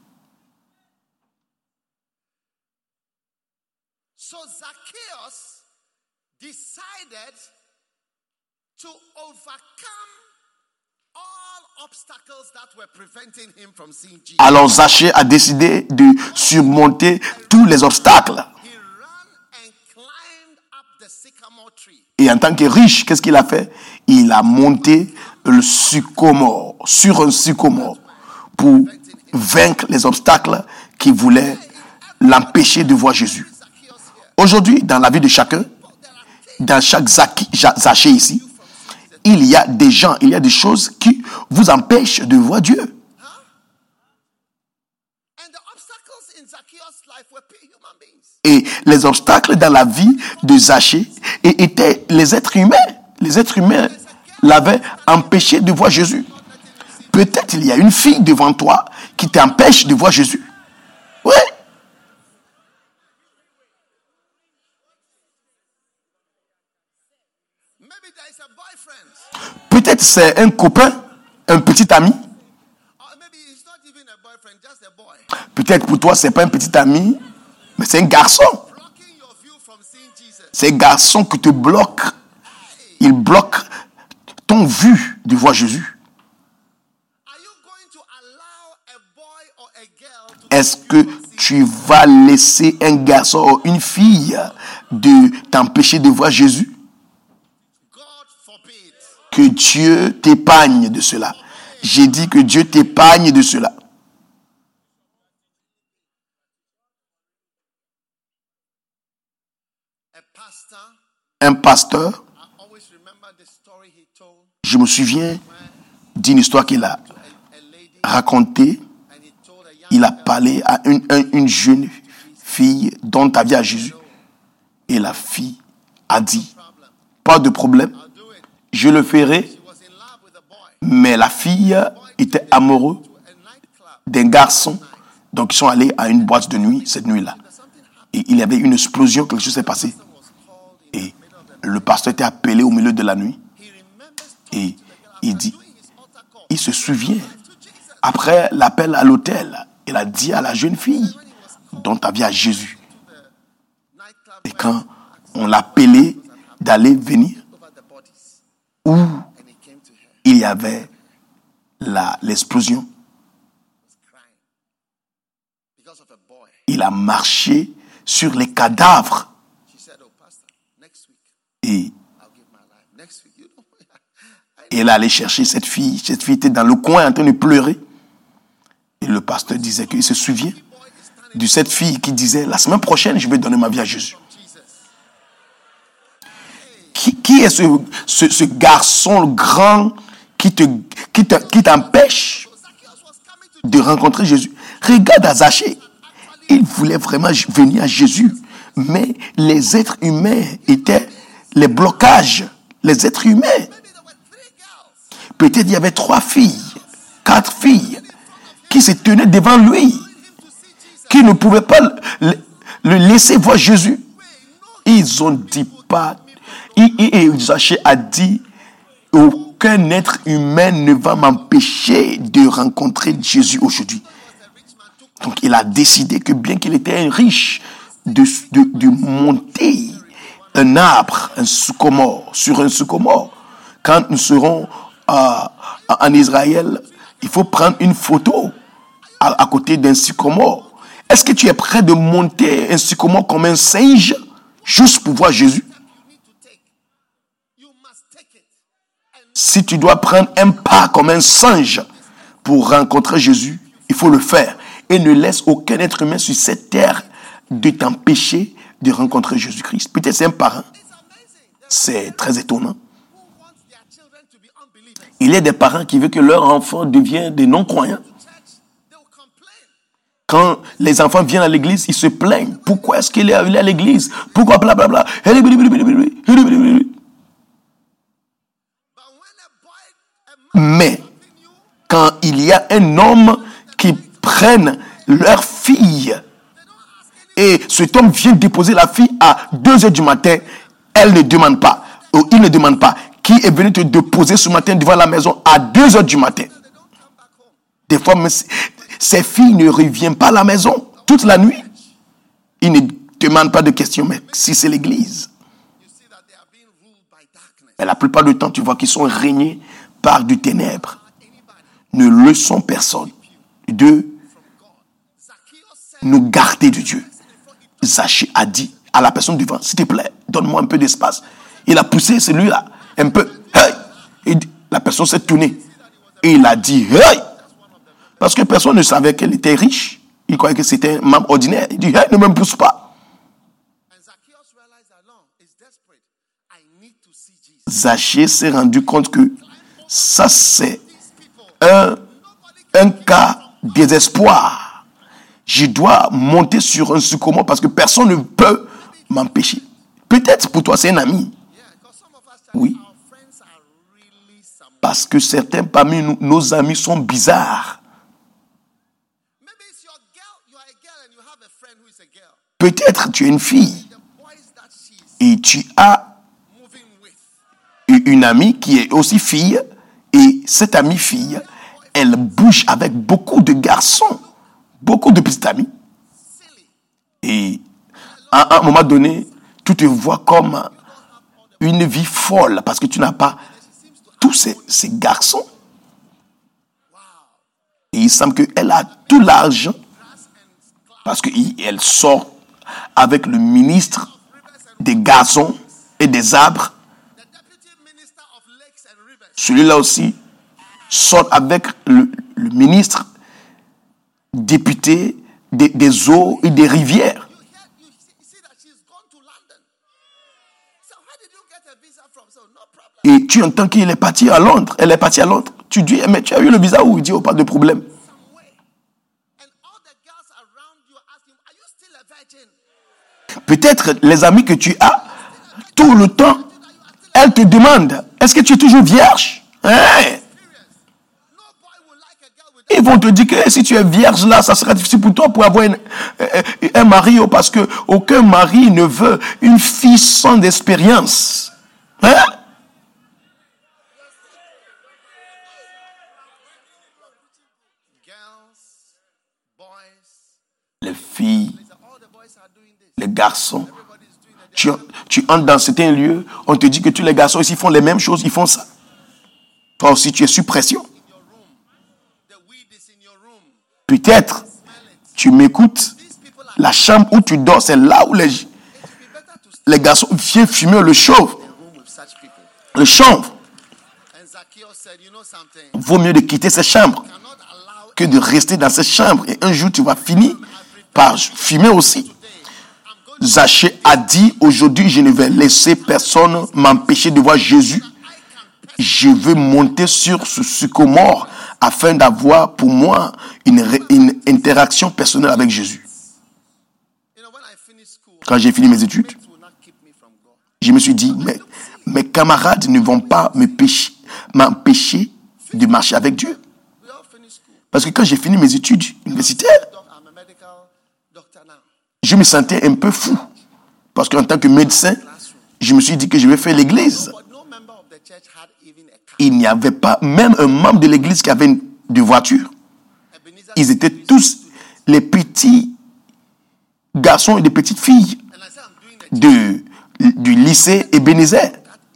So Zacchaeus decided to overcome all obstacles that were preventing him from seeing Jesus. Alors Zachée a décidé de surmonter tous les obstacles. He ran and climbed up the sycamore tree. Et en tant que riche, qu'est-ce qu'il a fait? Il a monté le sycomore, sur un sycomore, pour vaincre les obstacles qui voulaient l'empêcher de voir Jésus. Aujourd'hui, dans la vie de chacun, dans chaque Zachée ici, il y a des gens, il y a des choses qui vous empêchent de voir Dieu. Et les obstacles dans la vie de Zachée étaient les êtres humains. Les êtres humains l'avaient empêché de voir Jésus. Peut-être il y a une fille devant toi qui t'empêche de voir Jésus. Oui. Peut-être c'est un copain, un petit ami. Peut-être pour toi c'est pas un petit ami, mais c'est un garçon. C'est un garçon qui te bloque. Il bloque ton vue de voir Jésus. Est-ce que tu vas laisser un garçon ou une fille de t'empêcher de voir Jésus? Que Dieu t'épargne de cela. J'ai dit que Dieu t'épargne de cela. Un pasteur, je me souviens d'une histoire qu'il a racontée. Il a parlé à une, une jeune fille dont avait à Jésus. Et la fille a dit, pas de problème, je le ferai. Mais la fille était amoureuse d'un garçon. Donc ils sont allés à une boîte de nuit cette nuit-là. Et il y avait une explosion, quelque chose s'est passé. Et le pasteur était appelé au milieu de la nuit. Et il dit, il se souvient, après l'appel à l'hôtel, il a dit à la jeune fille dont avait à Jésus. Et quand on l'a appelé d'aller venir, où il y avait la, l'explosion, il a marché sur les cadavres. Et elle allait chercher cette fille. Cette fille était dans le coin en train de pleurer. Et le pasteur disait qu'il se souvient de cette fille qui disait, la semaine prochaine, je vais donner ma vie à Jésus. Qui, qui est ce, ce, ce garçon grand qui, te, qui, te, qui t'empêche de rencontrer Jésus. Regarde à Zachée. Il voulait vraiment venir à Jésus. Mais les êtres humains étaient les blocages. Les êtres humains. Peut-être il y avait trois filles, quatre filles qui se tenaient devant lui, qui ne pouvaient pas le, le laisser voir Jésus. Ils ont dit pas. Et Zachée a dit, aucun être humain ne va m'empêcher de rencontrer Jésus aujourd'hui. Donc il a décidé que bien qu'il était un riche, de, de, de monter un arbre, un sycomore, sur un sycomore. Quand nous serons euh, en Israël, il faut prendre une photo à, à côté d'un sycomore. Est-ce que tu es prêt de monter un sycomore comme un singe juste pour voir Jésus? Si tu dois prendre un pas comme un singe pour rencontrer Jésus, il faut le faire. Et ne laisse aucun être humain sur cette terre de t'empêcher de rencontrer Jésus-Christ. Peut-être c'est un parent. C'est très étonnant. Il y a des parents qui veulent que leur enfant devienne des non-croyants. Quand les enfants viennent à l'église, ils se plaignent. Pourquoi est-ce qu'il est à l'église? Pourquoi blablabla? Mais quand il y a un homme qui prenne leur fille et cet homme vient déposer la fille à deux heures du matin, elle ne demande pas, ou il ne demande pas, qui est venu te déposer ce matin devant la maison à deux heures du matin. Des fois, ces filles ne reviennent pas à la maison toute la nuit. Ils ne demandent pas de questions, mais si c'est l'église. Et la plupart du temps, tu vois qu'ils sont régnés par du ténèbres. Ne leçons personne de nous garder de Dieu. Zachée a dit à la personne devant, s'il te plaît, donne-moi un peu d'espace. Il a poussé celui-là un peu. Hey! Et la personne s'est tournée. Et il a dit, hey! Parce que personne ne savait qu'elle était riche. Il croyait que c'était un membre ordinaire. Il dit, hey, ne me pousse pas. Zachée s'est rendu compte que ça, c'est un, un cas de désespoir. Je dois monter sur un sycomore parce que personne ne peut m'empêcher. Peut-être pour toi, c'est un ami. Oui. Parce que certains parmi nous, nos amis sont bizarres. Peut-être tu es une fille et tu as une amie qui est aussi fille et cette amie fille, elle bouge avec beaucoup de garçons, beaucoup de petits amis. Et à un moment donné, tu te vois comme une vie folle parce que tu n'as pas tous ces, ces garçons. Et il semble qu'elle a tout l'argent parce qu'elle sort avec le ministre des gazons et des arbres. Celui-là aussi sort avec le, le ministre député des, des eaux et des rivières. Et tu entends qu'il est parti à Londres. Elle est partie à Londres. Tu dis, mais tu as eu le visa où? Il dit, oh, pas de problème. Peut-être les amis que tu as, tout le temps, elles te demandent, est-ce que tu es toujours vierge? Hein? Ils vont te dire que si tu es vierge là, ça sera difficile pour toi pour avoir une, un mari, parce que aucun mari ne veut une fille sans expérience. Hein? Les filles, les garçons, tu, tu entres dans certains lieux, on te dit que tous les garçons ici font les mêmes choses, ils font ça. Toi aussi, tu es sous pression. Peut-être, tu m'écoutes, la chambre où tu dors, c'est là où les, les garçons viennent fumer le chauve, le chanvre. Vaut mieux de quitter cette chambre que de rester dans cette chambre. Et un jour, tu vas finir par fumer aussi. Zachée a dit, aujourd'hui, je ne vais laisser personne m'empêcher de voir Jésus. Je veux monter sur ce sycomore afin d'avoir pour moi une, une interaction personnelle avec Jésus. Quand j'ai fini mes études, je me suis dit, mais mes camarades ne vont pas me pécher, m'empêcher de marcher avec Dieu. Parce que quand j'ai fini mes études universitaires, je me sentais un peu fou. Parce qu'en tant que médecin, je me suis dit que je vais faire l'église. Il n'y avait pas même un membre de l'église qui avait une de voiture. Ils étaient tous les petits garçons et des petites filles de, du lycée Ebenezer.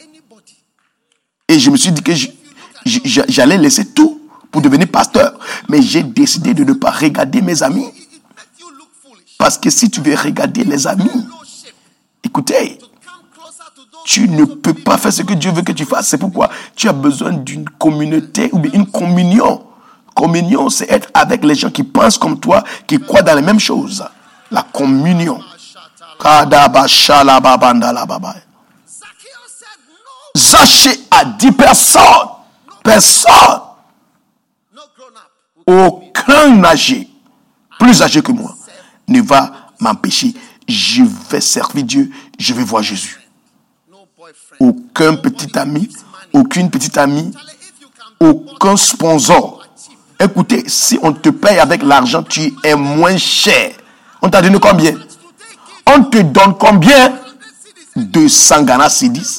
Et je me suis dit que je, je, j'allais laisser tout pour devenir pasteur. Mais j'ai décidé de ne pas regarder mes amis. Parce que si tu veux regarder les amis, écoutez, tu ne peux pas faire ce que Dieu veut que tu fasses. C'est pourquoi tu as besoin d'une communauté ou bien une communion. Communion, c'est être avec les gens qui pensent comme toi, qui croient dans les mêmes choses. La communion. Zachée a dit personne, personne, aucun âgé, plus âgé que moi, ne va m'empêcher. Je vais servir Dieu, je vais voir Jésus. Aucun petit ami, aucune petite amie, aucun sponsor. Écoutez, si on te paye avec l'argent, tu es moins cher. On t'a donné combien? On te donne combien? deux cents Ghana cedis.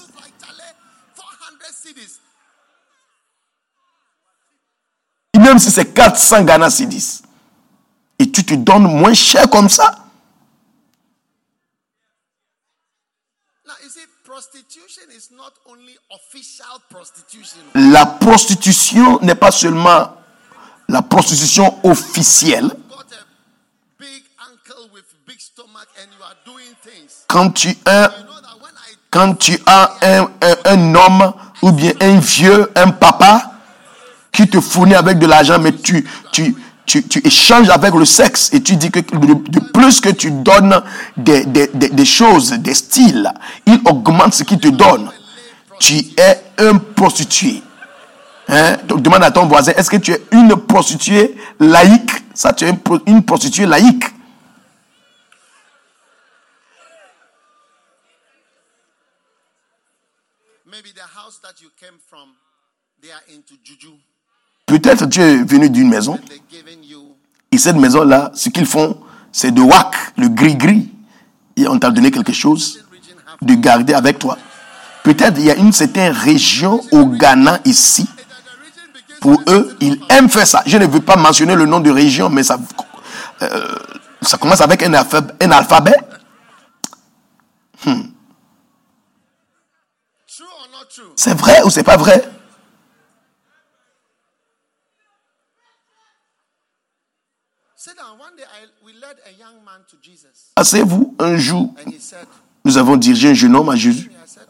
Et même si c'est quatre cents Ghana cedis. Et tu te donnes moins cher comme ça. La prostitution n'est pas seulement la prostitution officielle. Quand tu as, quand tu as un, un, un homme ou bien un vieux, un papa qui te fournit avec de l'argent, mais tu, tu, tu, tu échanges avec le sexe et tu dis que de, de plus que tu donnes des, des, des, des choses, des styles, il augmente ce qu'il te donne. Tu es un prostitué. Hein? Donc demande à ton voisin, est-ce que tu es une prostituée laïque? Ça, tu es une prostituée laïque. Peut-être tu es venu d'une maison et cette maison-là, ce qu'ils font, c'est de whack, le gris-gris. Et on t'a donné quelque chose de garder avec toi. Peut-être il y a une certaine région au Ghana ici. Pour eux, ils aiment faire ça. Je ne veux pas mentionner le nom de région, mais ça, euh, ça commence avec un alphabet. Un alphabet. Hmm. C'est vrai ou c'est pas vrai? Asseyez-vous, un jour, nous avons dirigé un jeune homme à Jésus.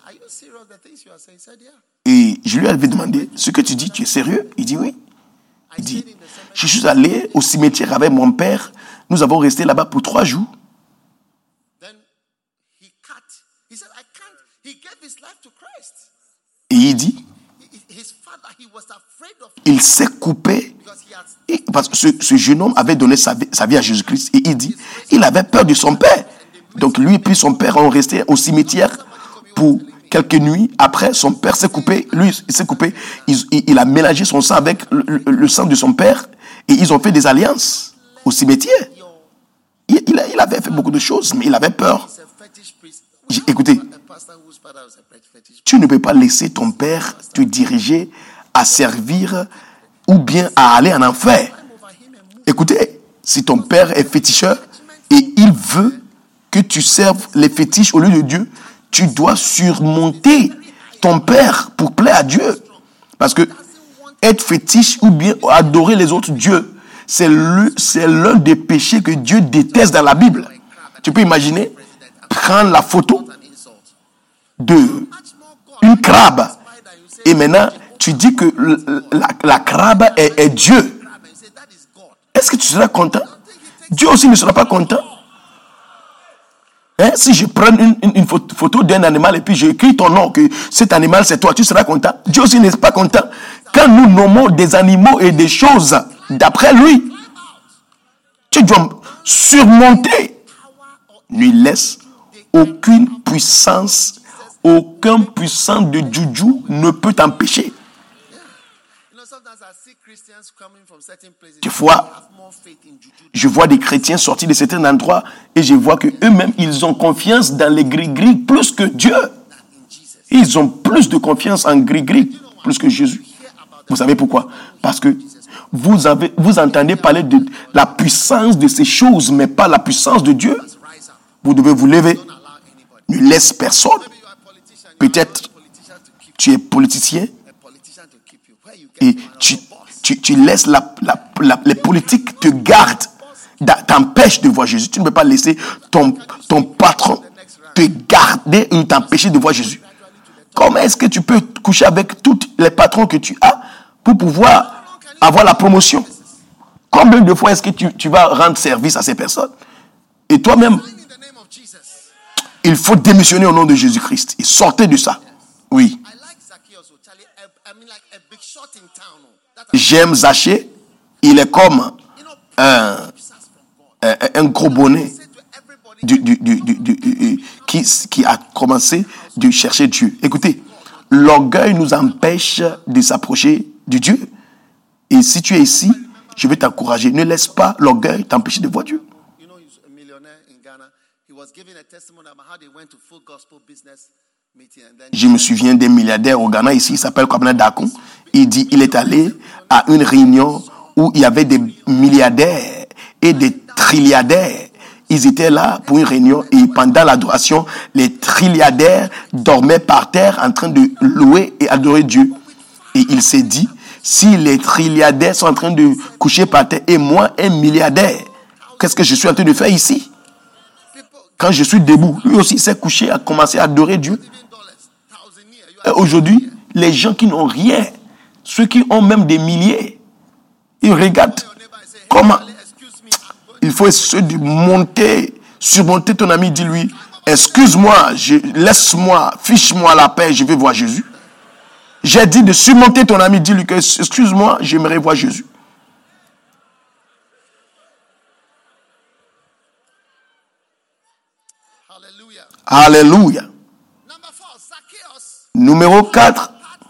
Et je lui avais demandé, ce que tu dis, tu es sérieux? Il dit oui. Il dit, je suis allé au cimetière avec mon père. Nous avons resté là-bas pour trois jours. Et il dit, il s'est coupé. Et parce que ce, ce jeune homme avait donné sa vie, sa vie à Jésus-Christ. Et il dit, il avait peur de son père. Donc lui et son père ont resté au cimetière pour quelques nuits. Après, son père s'est coupé. Lui, il s'est coupé. Il, il, il a mélangé son sang avec le, le, le sang de son père. Et ils ont fait des alliances au cimetière. Il, il, il avait fait beaucoup de choses, mais il avait peur. J'ai, écoutez, tu ne peux pas laisser ton père te diriger à servir ou bien à aller en enfer. Écoutez, si ton père est féticheur et il veut que tu serves les fétiches au lieu de Dieu, tu dois surmonter ton père pour plaire à Dieu. Parce que être fétiche ou bien adorer les autres dieux, c'est, le, c'est l'un des péchés que Dieu déteste dans la Bible. Tu peux imaginer prendre la photo de une crabe et maintenant tu dis que la, la crabe est, est Dieu. Est-ce que tu seras content? Dieu aussi ne sera pas content. Hein, si je prends une, une, une photo d'un animal et puis j'écris ton nom, que cet animal c'est toi, tu seras content. Dieu aussi n'est pas content. Quand nous nommons des animaux et des choses d'après lui, tu dois surmonter. Ne laisse aucune puissance, aucun puissant de juju ne peut t'empêcher. Des fois, je vois des chrétiens sortir de certains endroits et je vois que eux-mêmes, ils ont confiance dans les gris-gris plus que Dieu. Ils ont plus de confiance en gris-gris plus que Jésus. Vous savez pourquoi? Parce que vous, avez, vous entendez parler de la puissance de ces choses, mais pas la puissance de Dieu. Vous devez vous lever. Ne laisse personne. Peut-être tu es politicien et tu, tu, tu laisses la, la, la, les politiques te gardent, t'empêchent de voir Jésus. Tu ne peux pas laisser ton, ton patron te garder ou t'empêcher de voir Jésus. Comment est-ce que tu peux coucher avec tous les patrons que tu as pour pouvoir avoir la promotion? Combien de fois est-ce que tu, tu vas rendre service à ces personnes? Et toi-même, il faut démissionner au nom de Jésus-Christ et sortir de ça. Oui. J'aime Zachée. Il est comme un, un, un gros bonnet du, du, du, du, du, du, qui, qui a commencé de chercher Dieu. Écoutez, l'orgueil nous empêche de s'approcher de Dieu. Et si tu es ici, je vais t'encourager. Ne laisse pas l'orgueil t'empêcher de voir Dieu. Je me souviens d'un milliardaire au Ghana ici, il s'appelle Kwabena Dakon. Il dit il est allé à une réunion où il y avait des milliardaires et des trilliardaires. Ils étaient là pour une réunion et pendant l'adoration, les trilliardaires dormaient par terre en train de louer et adorer Dieu. Et il s'est dit, si les trilliardaires sont en train de coucher par terre et moi, un milliardaire, qu'est-ce que je suis en train de faire ici? Quand je suis debout, lui aussi s'est couché, a commencé à adorer Dieu. Et aujourd'hui, les gens qui n'ont rien, ceux qui ont même des milliers, ils regardent comment. Il faut essayer de monter, surmonter ton ami, dis-lui, excuse-moi, je, laisse-moi, fiche-moi la paix, je vais voir Jésus. J'ai dit de surmonter ton ami, dis-lui que, excuse-moi, j'aimerais voir Jésus. Alléluia. Numéro quatre.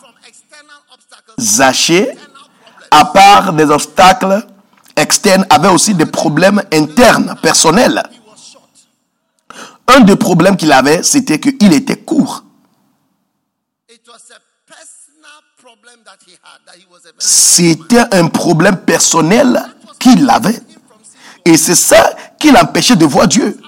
Zachée, à part des obstacles externes, avait aussi des problèmes internes, personnels. Un des problèmes qu'il avait, c'était qu'il était court. C'était un problème personnel qu'il avait. Et c'est ça qui l'empêchait de voir Dieu.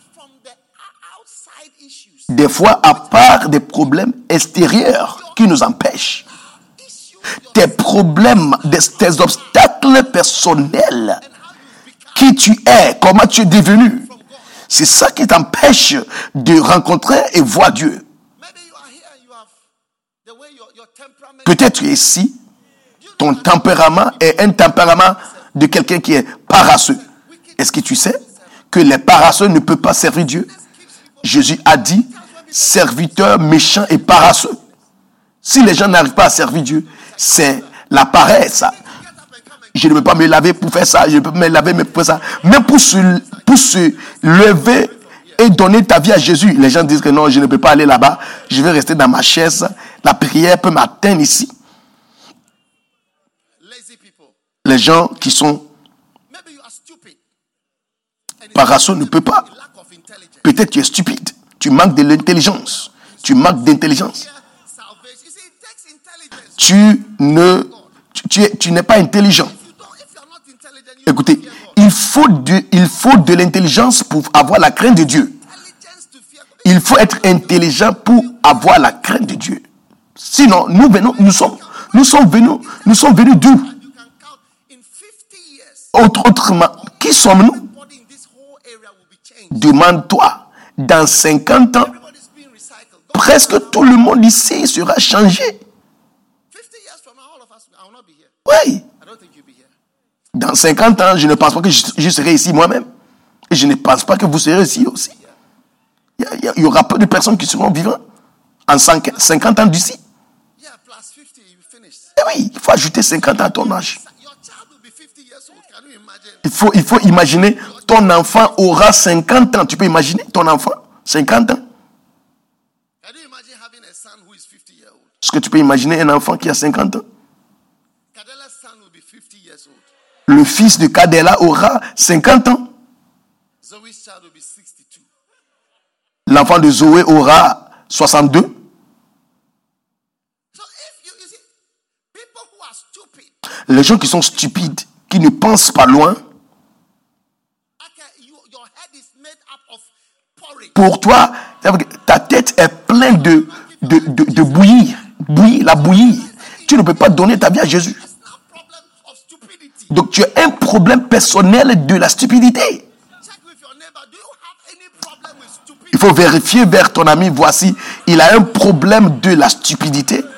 Des fois, à part des problèmes extérieurs qui nous empêchent, tes problèmes, tes obstacles personnels, qui tu es, comment tu es devenu, c'est ça qui t'empêche de rencontrer et voir Dieu. Peut-être tu es ici, ton tempérament est un tempérament de quelqu'un qui est paresseux. Est-ce que tu sais que les paresseux ne peuvent pas servir Dieu? Jésus a dit, serviteur méchant et paresseux. Si les gens n'arrivent pas à servir Dieu, c'est la paresse. Je ne peux pas me laver pour faire ça, je ne peux pas me laver pour faire ça. Mais pour se, pour se lever et donner ta vie à Jésus, les gens disent que non, je ne peux pas aller là-bas, je vais rester dans ma chaise, la prière peut m'atteindre ici. Les gens qui sont paresseux ne peuvent pas. Peut-être tu es stupide, tu manques de l'intelligence, tu manques d'intelligence. Tu ne, tu, es, tu n'es pas intelligent. Écoutez, il faut de, il faut de l'intelligence pour avoir la crainte de Dieu. Il faut être intelligent pour avoir la crainte de Dieu. Sinon, nous venons, nous sommes, nous sommes venus, nous sommes venus d'où? Autrement, qui sommes-nous? Demande-toi, dans cinquante ans, presque tout le monde ici sera changé. Oui. Dans cinquante ans, je ne pense pas que je, je serai ici moi-même. Et je ne pense pas que vous serez ici aussi. il y aura peu de personnes qui seront vivantes en cinquante ans d'ici. Yeah, plus fifty, you finished. Et oui, il faut ajouter cinquante ans à ton âge. Your child will be fifty years old. Can you imagine? Il faut, il faut imaginer, ton enfant aura cinquante ans. Tu peux imaginer ton enfant, cinquante ans. Can you imagine having a son who is fifty years old? Est-ce que tu peux imaginer un enfant qui a cinquante ans? Kadela's son will be fifty years old. Le fils de Kadela aura cinquante ans. Zoe's child will be sixty-two. L'enfant de Zoé aura soixante-deux. So if you, you see, people who are stupid, Les gens qui sont stupides, qui ne pensent pas loin, okay, you, your head is made up of porridge. pour toi, ta tête est pleine de, de, de, de bouillie. Bouillie, la bouillie. Tu ne peux pas donner ta vie à Jésus. It's not problem of stupidity. Donc tu as un problème personnel de la stupidité. Check with your neighbor. Do you have any problem with stupidity? Il faut vérifier vers ton ami, voici, il a un problème de la stupidité. That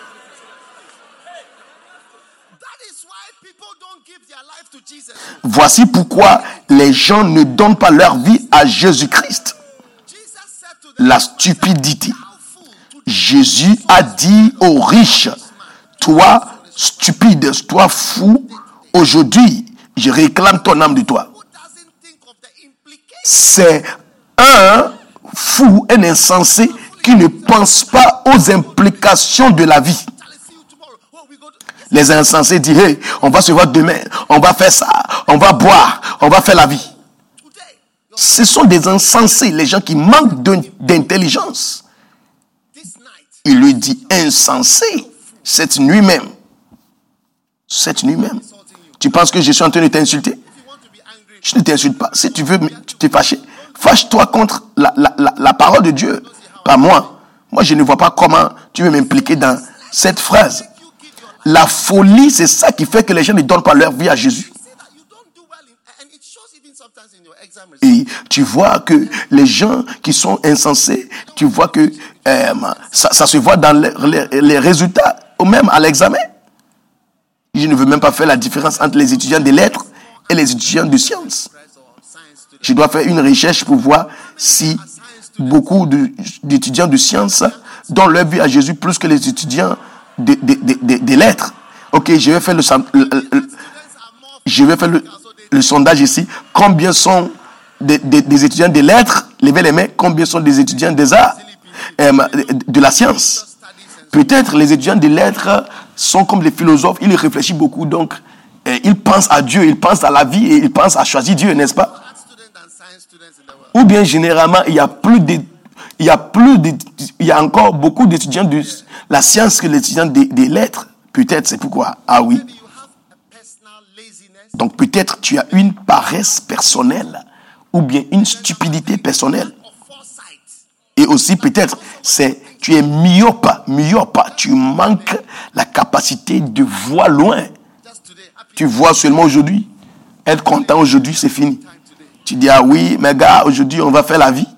is why people don't give their life to Jesus. Voici pourquoi les gens ne donnent pas leur vie à Jésus-Christ. Jesus said to them, La stupidité. "Thou fool, to Jésus a dit aux riches, toi stupide, toi fou, aujourd'hui, je réclame ton âme de toi. who doesn't think of the implications." C'est un fou, un insensé qui ne pense pas aux implications de la vie. Shall I see you tomorrow? Oh, we go to, Les insensés disent, hey, on va se voir demain, on va faire ça, on va boire, on va faire la vie. today. Your, Ce sont des insensés, les gens qui manquent de- d'intelligence. this night. Il lui dit, insensé, cette nuit même. Cette nuit même. Tu penses que je suis en train de t'insulter? If you want to be angry, Je ne t'insulte pas. Si tu veux te fâcher, fâche-toi contre la, la, la, la parole de Dieu, pas moi. Moi, je ne vois pas comment tu veux m'impliquer dans cette phrase. you give your life. La folie, c'est ça qui fait que les gens ne donnent pas leur vie à Jésus. See that you don't do well in, and it shows even sometimes in your exam results. Et tu vois que les gens qui sont insensés, tu vois que euh, ça, ça se voit dans les, les, les résultats, ou même à l'examen. Je ne veux même pas faire la différence entre les étudiants de lettres et les étudiants de sciences. Or science students. Je dois faire une recherche pour voir si beaucoup de- d'étudiants de sciences donnent leur vie à Jésus plus que les étudiants de, de, de, de- de lettres. Ok, je vais faire le, son- le- le- le- je vais faire le, le sondage ici. Combien sont des, des- des étudiants de lettres? Levez les mains. Combien sont des étudiants des arts, euh, de la science? Peut-être les étudiants de lettres sont comme les philosophes. Ils réfléchissent beaucoup, donc euh, ils pensent à Dieu, ils pensent à la vie et ils pensent à choisir Dieu, n'est-ce pas? Art students and science students in the world. Ou bien généralement, il y a plus de, il y a plus de, il y a encore beaucoup d'étudiants de la science que les étudiants des, des lettres. Peut-être c'est pourquoi. Ah oui. Maybe you have a personal laziness. Donc peut-être tu as une paresse personnelle ou bien une stupidité personnelle. Or foresight. Et aussi peut-être c'est tu es myope, myope, tu manques la capacité de voir loin. Just today, happy Tu vois seulement aujourd'hui. Être content aujourd'hui, c'est fini. time today. Tu dis ah oui, mais gars, aujourd'hui on va faire la vie. No,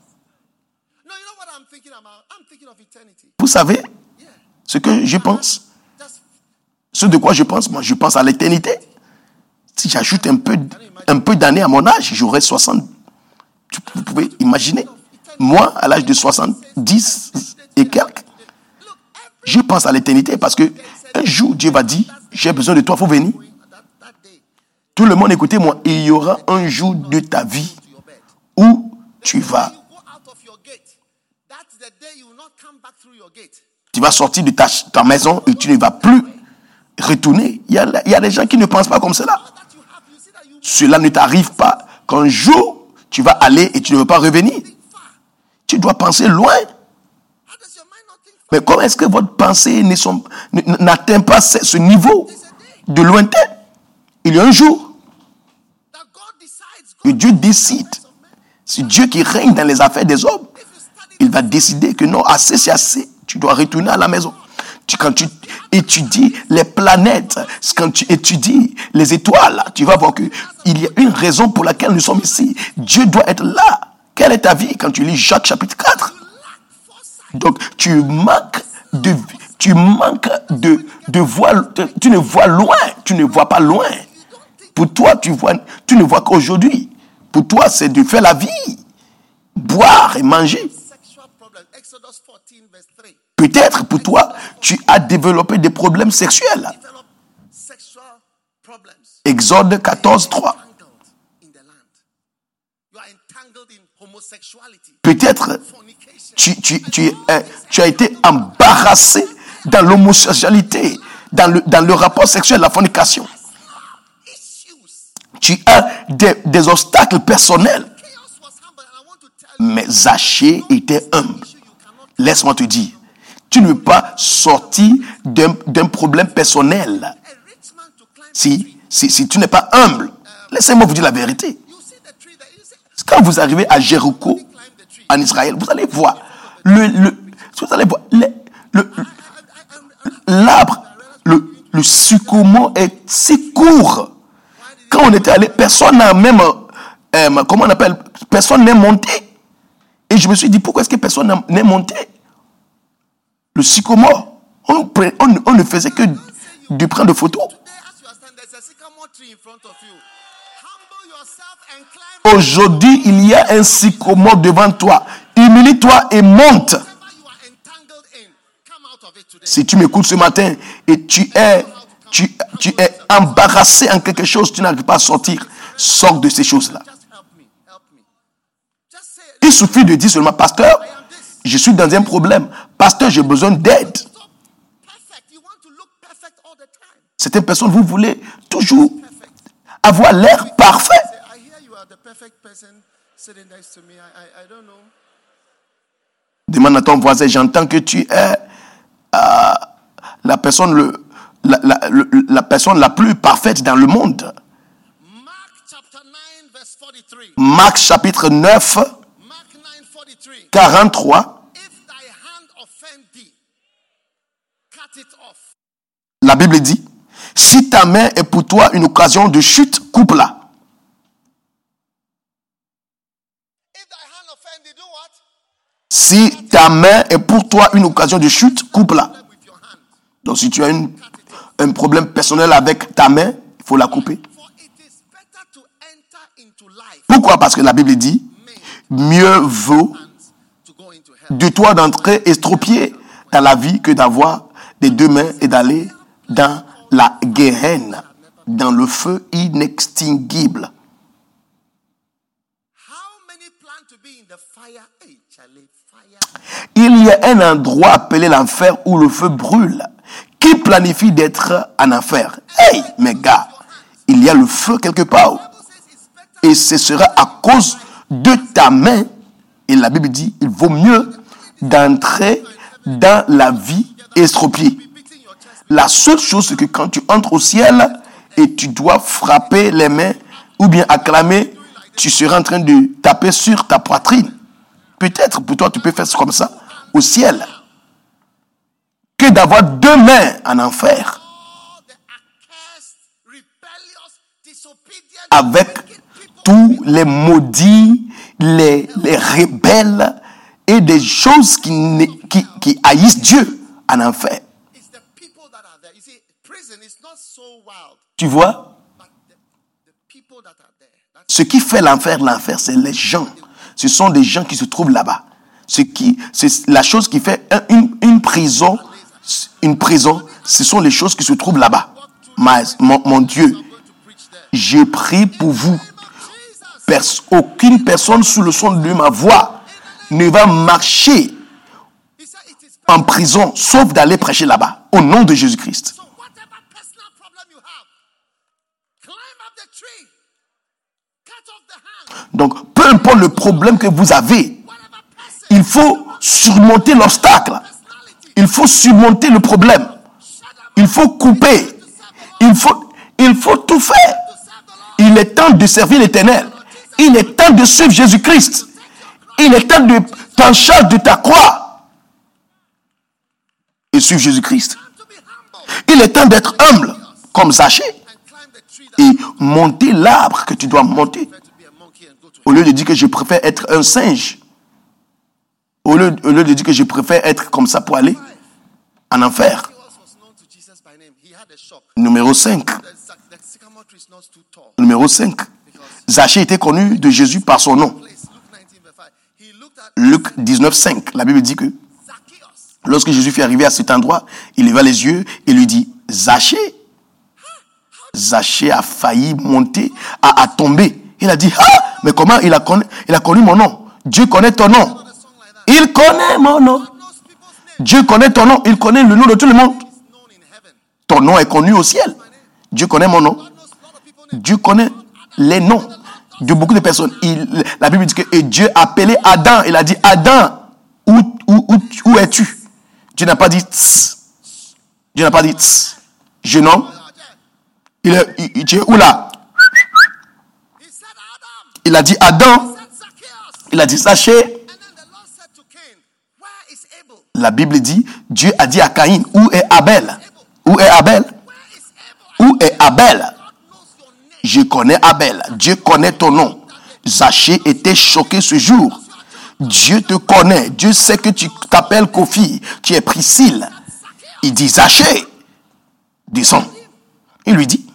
you know what I'm thinking about? I'm thinking of eternity. Vous savez ce que je pense? Just Ce de quoi je pense, moi je pense à l'éternité. Si j'ajoute un peu, un peu d'années à mon âge, j'aurai soixante. Tu- Vous pouvez imaginer. Moi, à l'âge de soixante-dix et quelques, je pense à l'éternité parce que un jour, Dieu va dire, j'ai besoin de toi, il faut venir. that, that day, Tout le monde, écoutez-moi, il y aura un jour de ta vie your bed. où tu vas, You go out of your gate. That's the day you will not come back through your gate. tu vas sortir de ta, ta maison et tu ne vas plus retourner. Il y, a, il y a des gens qui ne pensent pas comme cela. That you have, you see that you Cela ne t'arrive pas qu'un jour, tu vas aller et tu ne veux pas revenir. think far. Tu dois penser loin. How does your mind not think far? Mais comment est-ce que votre pensée ne sont- n- n'atteint pas ce, ce niveau de lointain? Il y a un jour That God decides. que God Dieu décide. C'est Dieu qui règne dans les affaires des hommes. if you study Il va décider que non, assez c'est assez. Tu dois retourner à la maison. Tu, quand tu étudies les planètes, quand tu étudies les étoiles, tu vas voir qu'il y a une raison pour laquelle nous sommes ici. Dieu doit être là. Quelle est ta vie quand tu lis Jacques chapitre quatre? Donc, tu manques de, tu manques de, de voir, tu ne vois loin, tu ne vois pas loin. Pour toi, tu vois, tu ne vois qu'aujourd'hui. Pour toi, c'est de faire la vie. boire et manger. Sexual problem. Exodus fourteen verse three. Peut-être pour toi, tu as développé des problèmes sexuels. Develop sexual problems. Exode quatorze, trois. Entangled in the land. You are entangled in homosexuality. Peut-être Fornication. tu, tu, tu, es- tu as été embarrassé dans l'homosexualité, dans le, dans le rapport sexuel, la fornication. Issues. Tu as des, des obstacles personnels. Chaos was humble, and I want to tell you. Mais Zachée était humble. You cannot. Laisse-moi te dire, tu ne peux pas sortir d'un, d'un problème personnel A rich man to climb. si, si, si tu n'es pas humble. Laissez-moi vous dire la vérité. You see the tree there. You see. Quand vous arrivez à Jéricho, Climb the tree. en Israël, vous allez voir le, le, vous allez voir le, le- l'arbre, le, le sycomore est si court. Quand on était allé, personne n'a même, euh, comment on appelle, personne n'est monté. Et je me suis dit, pourquoi est-ce que personne n'a- n'est monté? Le sycomore, on, pre- on, on ne faisait que de prendre des photos. Today, as you are standing, there's a sycamore tree in front of you. Humble yourself and climb. Aujourd'hui, il y a un sycomore devant toi. Humilie-toi et monte. Whatever you are entangled in, come out of it today. Si tu m'écoutes ce matin et tu es, tu, tu es embarrassé en quelque chose, tu n'arrives pas à sortir, sors de ces choses-là. Just help me. Help me. Just say, Il suffit de dire seulement, pasteur, I am this. je suis dans un problème. Pasteur, j'ai besoin d'aide. So perfect. You want to look perfect all the time. Certaines personnes, vous voulez toujours avoir l'air parfait. Say, I hear you are the perfect person sitting next to me. I, I, I don't know. Demande à ton voisin, j'entends que tu es euh, la personne le, la, la, le- la personne la plus parfaite dans le monde. Mark chapter nine, verse forty-three. Marc chapitre neuf, Mark nine, forty-three. quarante-trois. If thy hand offend thee, cut it off. La Bible dit, si ta main est pour toi une occasion de chute, coupe-la. If thy hand offend thee, do what? Si ta main est pour toi une occasion de chute, coupe-la. Problem with your hand. Donc si tu as une- un problème personnel avec ta main, il faut la couper. For it is better to enter into life Pourquoi? Parce que la Bible dit, mieux vaut to go into hell. de toi d'entrer estropié dans la vie que d'avoir des deux mains et d'aller dans la guéhenne, dans le feu inextinguible. How many plan to be in the fire? Hey, Charlie, fire. Il y a un endroit appelé l'enfer où le feu brûle. Qui planifie d'être en enfer? Hey, mes gars, il y a le feu quelque part. Bible says it's better. Et ce sera à cause de ta main. Et la Bible dit, il vaut mieux d'entrer dans la vie estropiée. Beating your chest. La seule chose, c'est que quand tu entres au ciel et tu dois frapper les mains ou bien acclamer, tu seras en train de taper sur ta poitrine. Peut-être pour toi, tu peux faire ça comme ça au ciel. Que d'avoir deux mains en enfer All the accursed, rebellious, disobedient, avec wicked people. tous les maudits, les, les rebelles et des choses qui, n'est- qui, qui haïssent Dieu en enfer. It's the people that are there. You see, prison is not so wild, Tu vois, but the, the people that are there. That's ce qui fait l'enfer, l'enfer, c'est les gens. Ce sont des gens qui se trouvent là-bas. Ce qui, c'est la chose qui fait un- une, une prison, une prison, ce sont les choses qui se trouvent là-bas. Mais, mon, mon Dieu, going to preach there. je prie pour vous. Jesus. Pers- aucune personne sous le son de ma voix ne va marcher He said it is en prison, sauf d'aller prêcher là-bas, au nom de Jésus-Christ. So whatever personal problem you have, climb up the tree, cut off the hand, Donc, peu importe le problème que vous avez, whatever person, il faut surmonter l'obstacle. personality, Il faut surmonter le problème. shut up Il faut couper. Il faut, il faut tout faire. to serve the Lord. Il est temps de servir l'Éternel. Il est temps de suivre Jésus-Christ. Il est temps de t'en charge de ta croix et suivre Jésus-Christ. To be humble Il est temps d'être humble, comme Zachée, and climb the tree that et monter l'arbre que tu dois monter. to be a monkey and go to Au lieu de dire que je préfère être un singe, au lieu, au lieu de dire que je préfère être comme ça pour aller en enfer. He was known to Jesus by name. He had a shock. Numéro cinq. The, the sycamore tree is not too tall. Numéro cinq. Zachée était connu de Jésus par son nom. Place, Luke nineteen verse five. He Luc dix-neuf, cinq, la Bible dit que lorsque Jésus fut arrivé à cet endroit, il leva les yeux et lui dit, Zachée. Zachée a failli monter, a, a tombé. Il a dit, ah, mais comment il a, connu, il a connu mon nom? Dieu connaît ton nom. Il connaît mon nom. Dieu connaît ton nom. Il connaît le nom de tout le monde. Ton nom est connu au ciel. Dieu connaît mon nom. Dieu connaît les noms de beaucoup de personnes. Il, la Bible dit que et Dieu a appelé Adam. Il a dit, Adam, où, où, où, où es-tu? Dieu n'a pas dit, tss. Dieu n'a pas dit, tss. Jeune homme, il est, il, il, tu es où là? Il a dit, Adam. Il a dit, Zachée. La Bible dit, Dieu a dit à Caïn, où est Abel? Où est Abel? Où est Abel? Je connais Abel. Dieu connaît ton nom. Zachée était choqué ce jour. Dieu te connaît. Dieu sait que tu t'appelles Kofi. Tu es Priscille. Il dit, Zachée, descends. Il lui dit,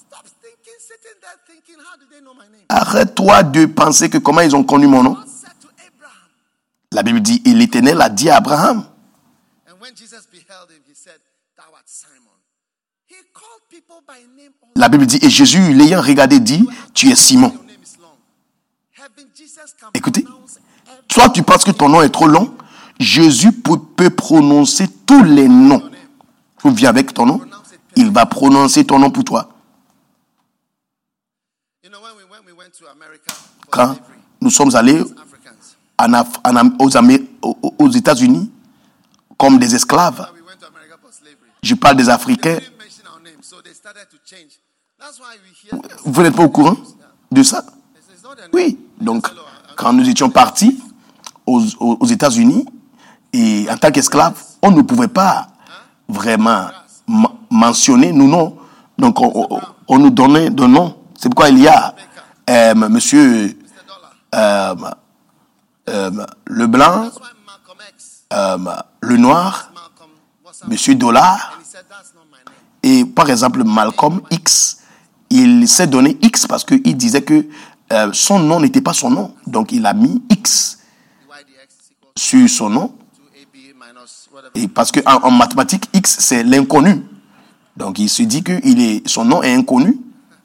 arrête-toi de penser que comment ils ont connu mon nom. La Bible dit, et l'Éternel a dit à Abraham. La Bible dit, et Jésus, l'ayant regardé, dit, tu es Simon. Écoutez, toi tu penses que ton nom est trop long. Jésus peut, peut prononcer tous les noms. Tu viens avec ton nom, il va prononcer ton nom pour toi. Quand nous sommes allés en Af- en Am- aux, Amé- aux, aux États-Unis comme des esclaves, je parle des Africains. Vous n'êtes pas au courant de ça? Oui. Donc, quand nous étions partis aux, aux, aux États-Unis, et en tant qu'esclaves, on ne pouvait pas vraiment m- mentionner nos noms. Donc, on, on, on nous donnait de noms. C'est pourquoi il y a euh, monsieur euh, euh, le blanc, euh, le noir, monsieur Dollar. Et par exemple, Malcolm X, il s'est donné X parce qu'il disait que euh, son nom n'était pas son nom. Donc, il a mis X sur son nom. Et parce qu'en en mathématiques, X, c'est l'inconnu. Donc, il se dit que il est, son nom est inconnu.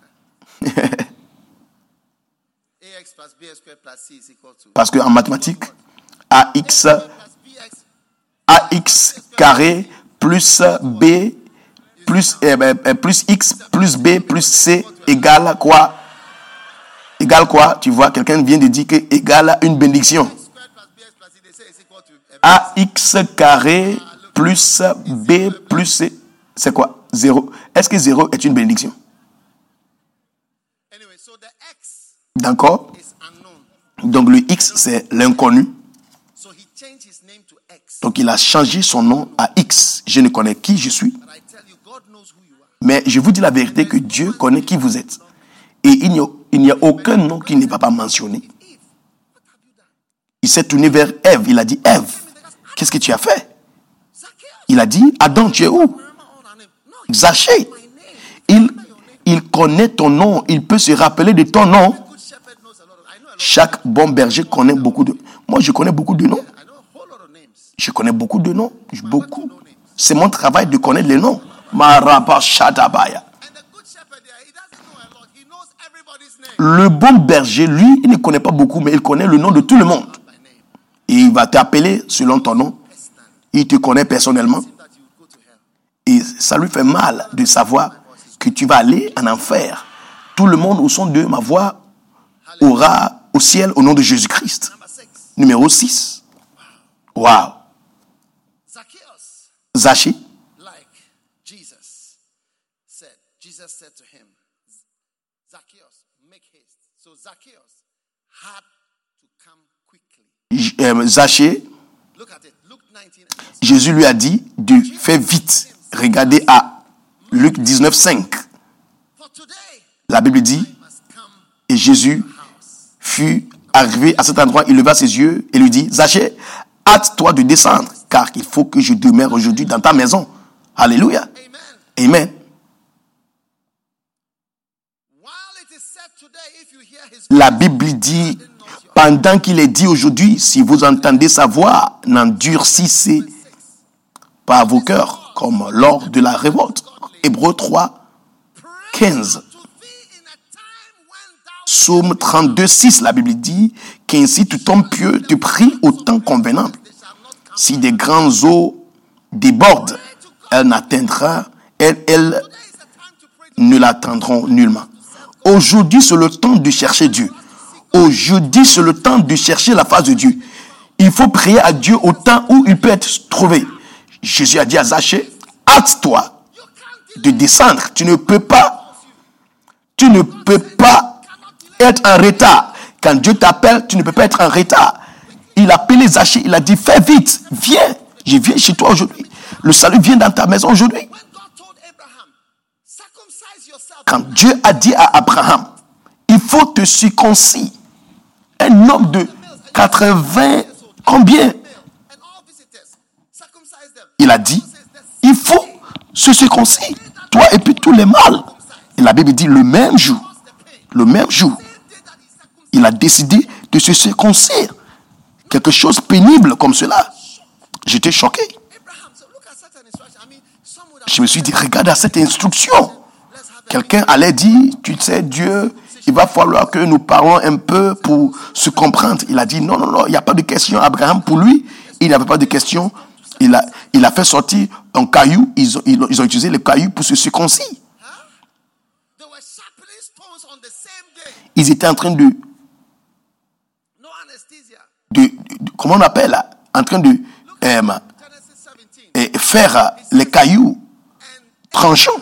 Parce qu'en mathématiques, A X, A X carré plus B plus, euh, plus X plus B plus C égale quoi? Égale quoi? Tu vois, quelqu'un vient de dire que égale une bénédiction. A X carré plus B plus C, c'est quoi? Zéro. Est-ce que zéro est une bénédiction? D'accord? Donc le X, c'est l'inconnu. Donc il a changé son nom à X. Je ne connais qui je suis. Mais je vous dis la vérité que Dieu connaît qui vous êtes. Et il n'y a, il n'y a aucun nom qui n'est pas mentionné. Il s'est tourné vers Ève. Il a dit, Ève, qu'est-ce que tu as fait? Il a dit, Adam, tu es où? Zachée. Il, il connaît ton nom. Il peut se rappeler de ton nom. Chaque bon berger connaît beaucoup de... Moi, je connais beaucoup de noms. Je connais beaucoup de noms. Beaucoup. C'est mon travail de connaître les noms. Le bon berger, lui, il ne connaît pas beaucoup, mais il connaît le nom de tout le monde. Et il va t'appeler selon ton nom. Il te connaît personnellement. Et ça lui fait mal de savoir que tu vas aller en enfer. Tout le monde au son de ma voix aura au ciel au nom de Jésus-Christ. Numéro six. Wow. Zachée. Euh, Zachée, Jésus lui a dit de faire vite. Regardez à Luc dix-neuf, cinq. La Bible dit, et Jésus fut arrivé à cet endroit, il leva ses yeux et lui dit, Zachée, hâte-toi de descendre, car il faut que je demeure aujourd'hui dans ta maison. Alléluia. Amen. La Bible dit, pendant qu'il est dit aujourd'hui, si vous entendez sa voix, n'endurcissez pas vos cœurs, comme lors de la révolte. Hébreux trois, quinze. Psaume trente-deux, six, la Bible dit qu'ainsi tout homme pieux te prie au temps convenable. Si des grandes eaux débordent, elles n'atteindront, elles, elles ne l'atteindront nullement. Aujourd'hui, c'est le temps de chercher Dieu. Aujourd'hui, c'est le temps de chercher la face de Dieu. Il faut prier à Dieu au temps où il peut être trouvé. Jésus a dit à Zachée, hâte-toi de descendre. Tu ne peux pas, tu ne peux pas être en retard. Quand Dieu t'appelle, tu ne peux pas être en retard. Il a appelé Zachée, il a dit, fais vite, viens. Je viens chez toi aujourd'hui. Le salut vient dans ta maison aujourd'hui. Quand Dieu a dit à Abraham, il faut te circoncire. Un homme de quatre-vingts, combien? Il a dit, il faut se circoncire. Toi et puis tous les mâles. Et la Bible dit, le même jour, le même jour, il a décidé de se circoncire. Quelque chose de pénible comme cela. J'étais choqué. Je me suis dit, regarde à cette instruction. Quelqu'un allait dire, tu sais, Dieu, il va falloir que nous parlons un peu pour se comprendre. Il a dit, non, non, non, il n'y a pas de question. Abraham, pour lui, il n'y avait pas de question. Il a, il a fait sortir un caillou. Ils ont, ils ont, ils ont utilisé le caillou pour se circoncire. Ils étaient en train de, de, de comment on appelle, en train de euh, euh, faire les cailloux tranchants.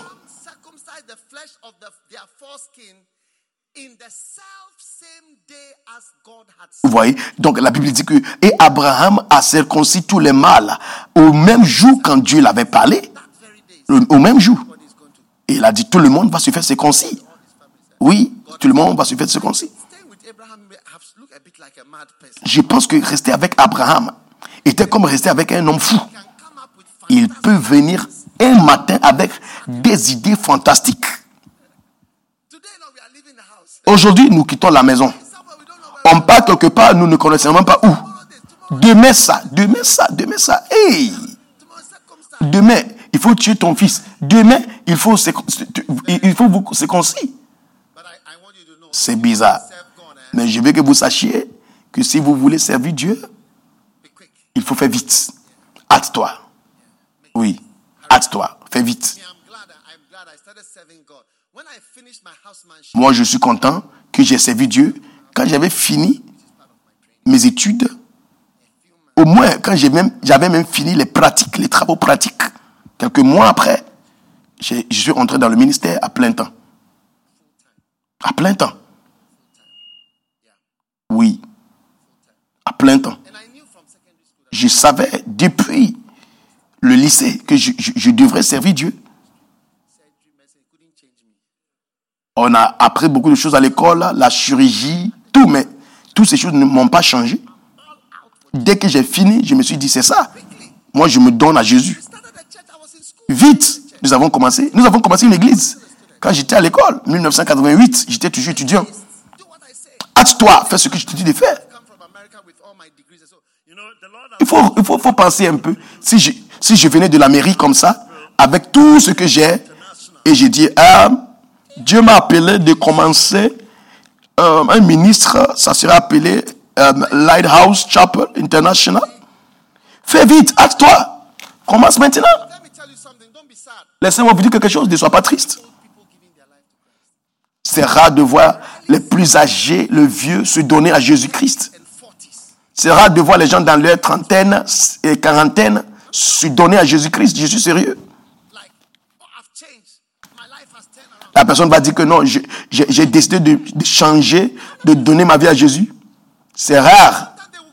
Vous voyez, donc la Bible dit que et Abraham a circoncis tous les mâles au même jour quand Dieu l'avait parlé, au même jour. Et il a dit tout le monde va se faire circoncis. Oui, tout le monde va se faire circoncis. Je pense que rester avec Abraham était comme rester avec un homme fou. Il peut venir un matin avec des idées fantastiques. Aujourd'hui, nous quittons la maison. On part quelque part, nous ne connaissons même pas où. Demain ça, demain ça, demain ça. Hey! Demain, il faut tuer ton fils. Demain, il faut se, il faut vous circoncire. C'est bizarre. Mais je veux que vous sachiez que si vous voulez servir Dieu, il faut faire vite. Hâte-toi. Oui, hâte-toi. Fais vite. Moi, je suis content que j'ai servi Dieu. Quand j'avais fini mes études, au moins, quand j'ai même, j'avais même fini les pratiques, les travaux pratiques, quelques mois après, j'ai, je suis entré dans le ministère à plein temps. À plein temps. Oui. À plein temps. Je savais depuis le lycée que je, je, je devrais servir Dieu. On a appris beaucoup de choses à l'école, la chirurgie, tout, mais toutes ces choses ne m'ont pas changé. Dès que j'ai fini, je me suis dit, c'est ça. Moi, je me donne à Jésus. Vite, nous avons commencé. Nous avons commencé une église. Quand j'étais à l'école, dix-neuf cent quatre-vingt-huit, j'étais toujours étudiant. Hâte-toi, fais ce que je te dis de faire. Il faut, il faut, faut penser un peu. Si je, si je venais de l'Amérique comme ça, avec tout ce que j'ai, et j'ai dit, ah, Dieu m'a appelé de commencer euh, un ministre, ça sera appelé euh, Lighthouse Chapel International. Fais vite, hâte-toi. Commence maintenant. Laissez-moi vous dire quelque chose, ne sois pas triste. C'est rare de voir les plus âgés, le vieux, se donner à Jésus-Christ. C'est rare de voir les gens dans leur trentaine et quarantaine se donner à Jésus-Christ. Je suis sérieux. La personne va dire que non, j'ai, j'ai décidé de, de changer, de donner ma vie à Jésus. C'est rare.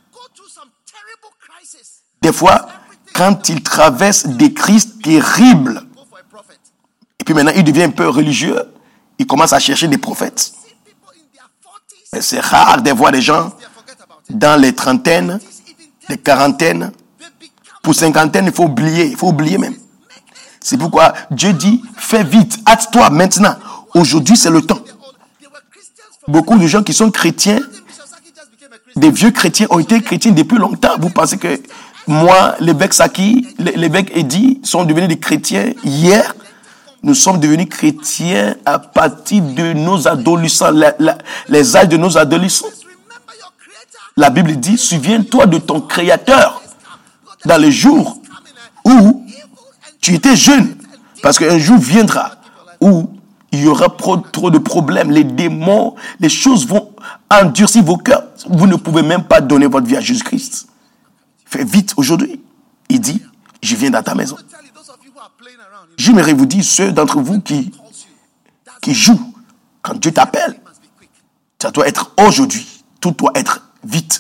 Des fois, quand il traverse des crises terribles, et puis maintenant il devient un peu religieux, il commence à chercher des prophètes. Mais c'est rare de voir des gens dans les trentaines, les quarantaines. Pour cinquantaine, il faut oublier, il faut oublier même. C'est pourquoi Dieu dit, fais vite, hâte-toi maintenant. Aujourd'hui, c'est le temps. Beaucoup de gens qui sont chrétiens, des vieux chrétiens, ont été chrétiens depuis longtemps. Vous pensez que moi, l'évêque Saki, l'évêque Eddy sont devenus des chrétiens hier? Nous sommes devenus chrétiens à partir de nos adolescents, la, la, les âges de nos adolescents. La Bible dit, souviens-toi de ton Créateur dans les jours où tu étais jeune. Parce qu'un jour viendra où il y aura trop, trop de problèmes. Les démons, les choses vont endurcir vos cœurs. Vous ne pouvez même pas donner votre vie à Jésus-Christ. Faites vite aujourd'hui. Il dit, je viens dans ta maison. J'aimerais vous dire, ceux d'entre vous qui, qui jouent, quand Dieu t'appelle, ça doit être aujourd'hui. Tout doit être vite.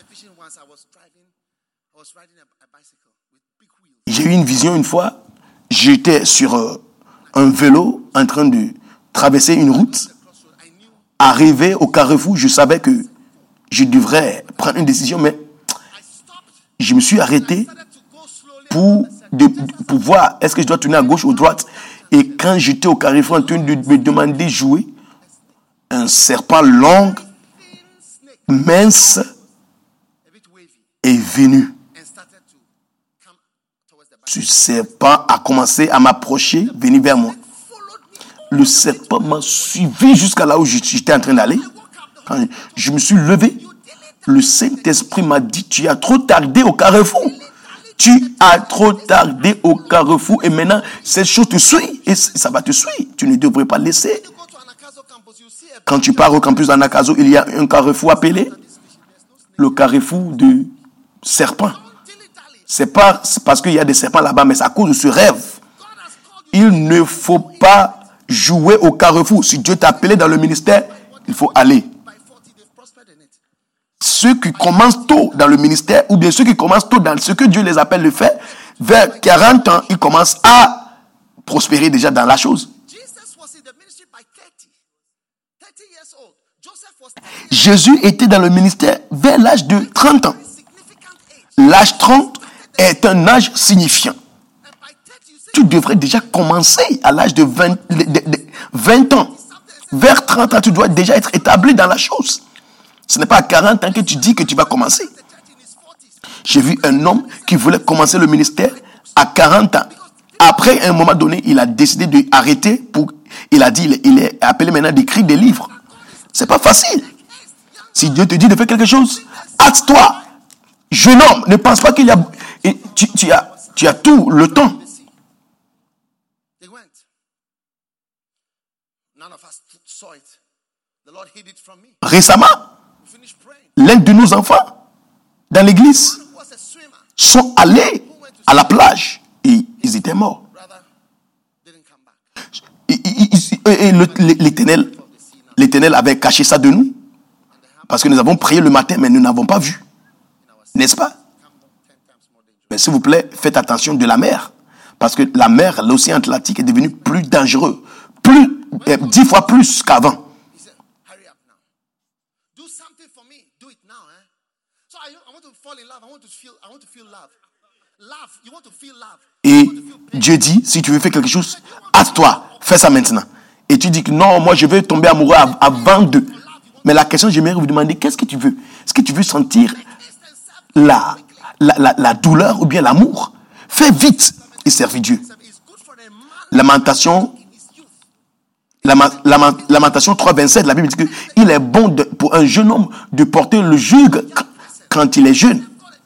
J'ai eu une vision une fois. J'étais sur euh, un vélo en train de traverser une route. Arrivé au carrefour, je savais que je devrais prendre une décision, mais je me suis arrêté pour, de, pour voir est-ce que je dois tourner à gauche ou à droite. Et quand j'étais au carrefour en train de me demander jouer, un serpent long, mince, est venu. Ce serpent a commencé à m'approcher, venir vers moi. Le serpent m'a suivi jusqu'à là où j'étais en train d'aller. Quand je me suis levé, le Saint-Esprit m'a dit, tu as trop tardé au carrefour. Tu as trop tardé au carrefour et maintenant, cette chose te suit et ça va te suivre. Tu ne devrais pas laisser. Quand tu pars au campus d'Anakazo, il y a un carrefour appelé le carrefour de serpents. C'est pas parce qu'il y a des serpents là-bas, mais c'est à cause de ce rêve. Il ne faut pas jouer au carrefour. Si Dieu t'a appelé dans le ministère, il faut aller. Ceux qui commencent tôt dans le ministère, ou bien ceux qui commencent tôt dans ce que Dieu les appelle de faire, vers quarante ans, ils commencent à prospérer déjà dans la chose. Jésus était dans le ministère vers l'âge de trente ans. L'âge trente est un âge signifiant. Tu devrais déjà commencer à l'âge de vingt, de vingt ans. Vers trente ans, tu dois déjà être établi dans la chose. Ce n'est pas à quarante ans que tu dis que tu vas commencer. J'ai vu un homme qui voulait commencer le ministère à quarante ans. Après, à un moment donné, il a décidé d'arrêter. Pour, il a dit, il est, il est appelé maintenant d'écrire des livres. C'est pas facile. Si Dieu te dit de faire quelque chose, hâte-toi. Jeune homme, ne pense pas qu'il y a... Tu, tu, as, tu as tout le temps. Récemment, l'un de nos enfants dans l'église sont allés à la plage et ils étaient morts. Et, et, et, et le, l'Éternel, l'Éternel avait caché ça de nous parce que nous avons prié le matin mais nous n'avons pas vu. N'est-ce pas? Mais s'il vous plaît, faites attention de la mer. Parce que la mer, l'océan Atlantique est devenu plus dangereux. Plus, eh, dix fois plus qu'avant. Et Dieu dit, si tu veux faire quelque chose, hâte-toi, fais ça maintenant. Et tu dis que non, moi je veux tomber amoureux avant de... Mais la question, j'aimerais vous demander, qu'est-ce que tu veux? Est-ce que tu veux sentir la, la, la, la douleur ou bien l'amour? Fais vite et servis Dieu. Lamentation, Lamentation trois vingt-sept, la Bible dit qu'il est bon de, pour un jeune homme de porter le joug quand il est jeune.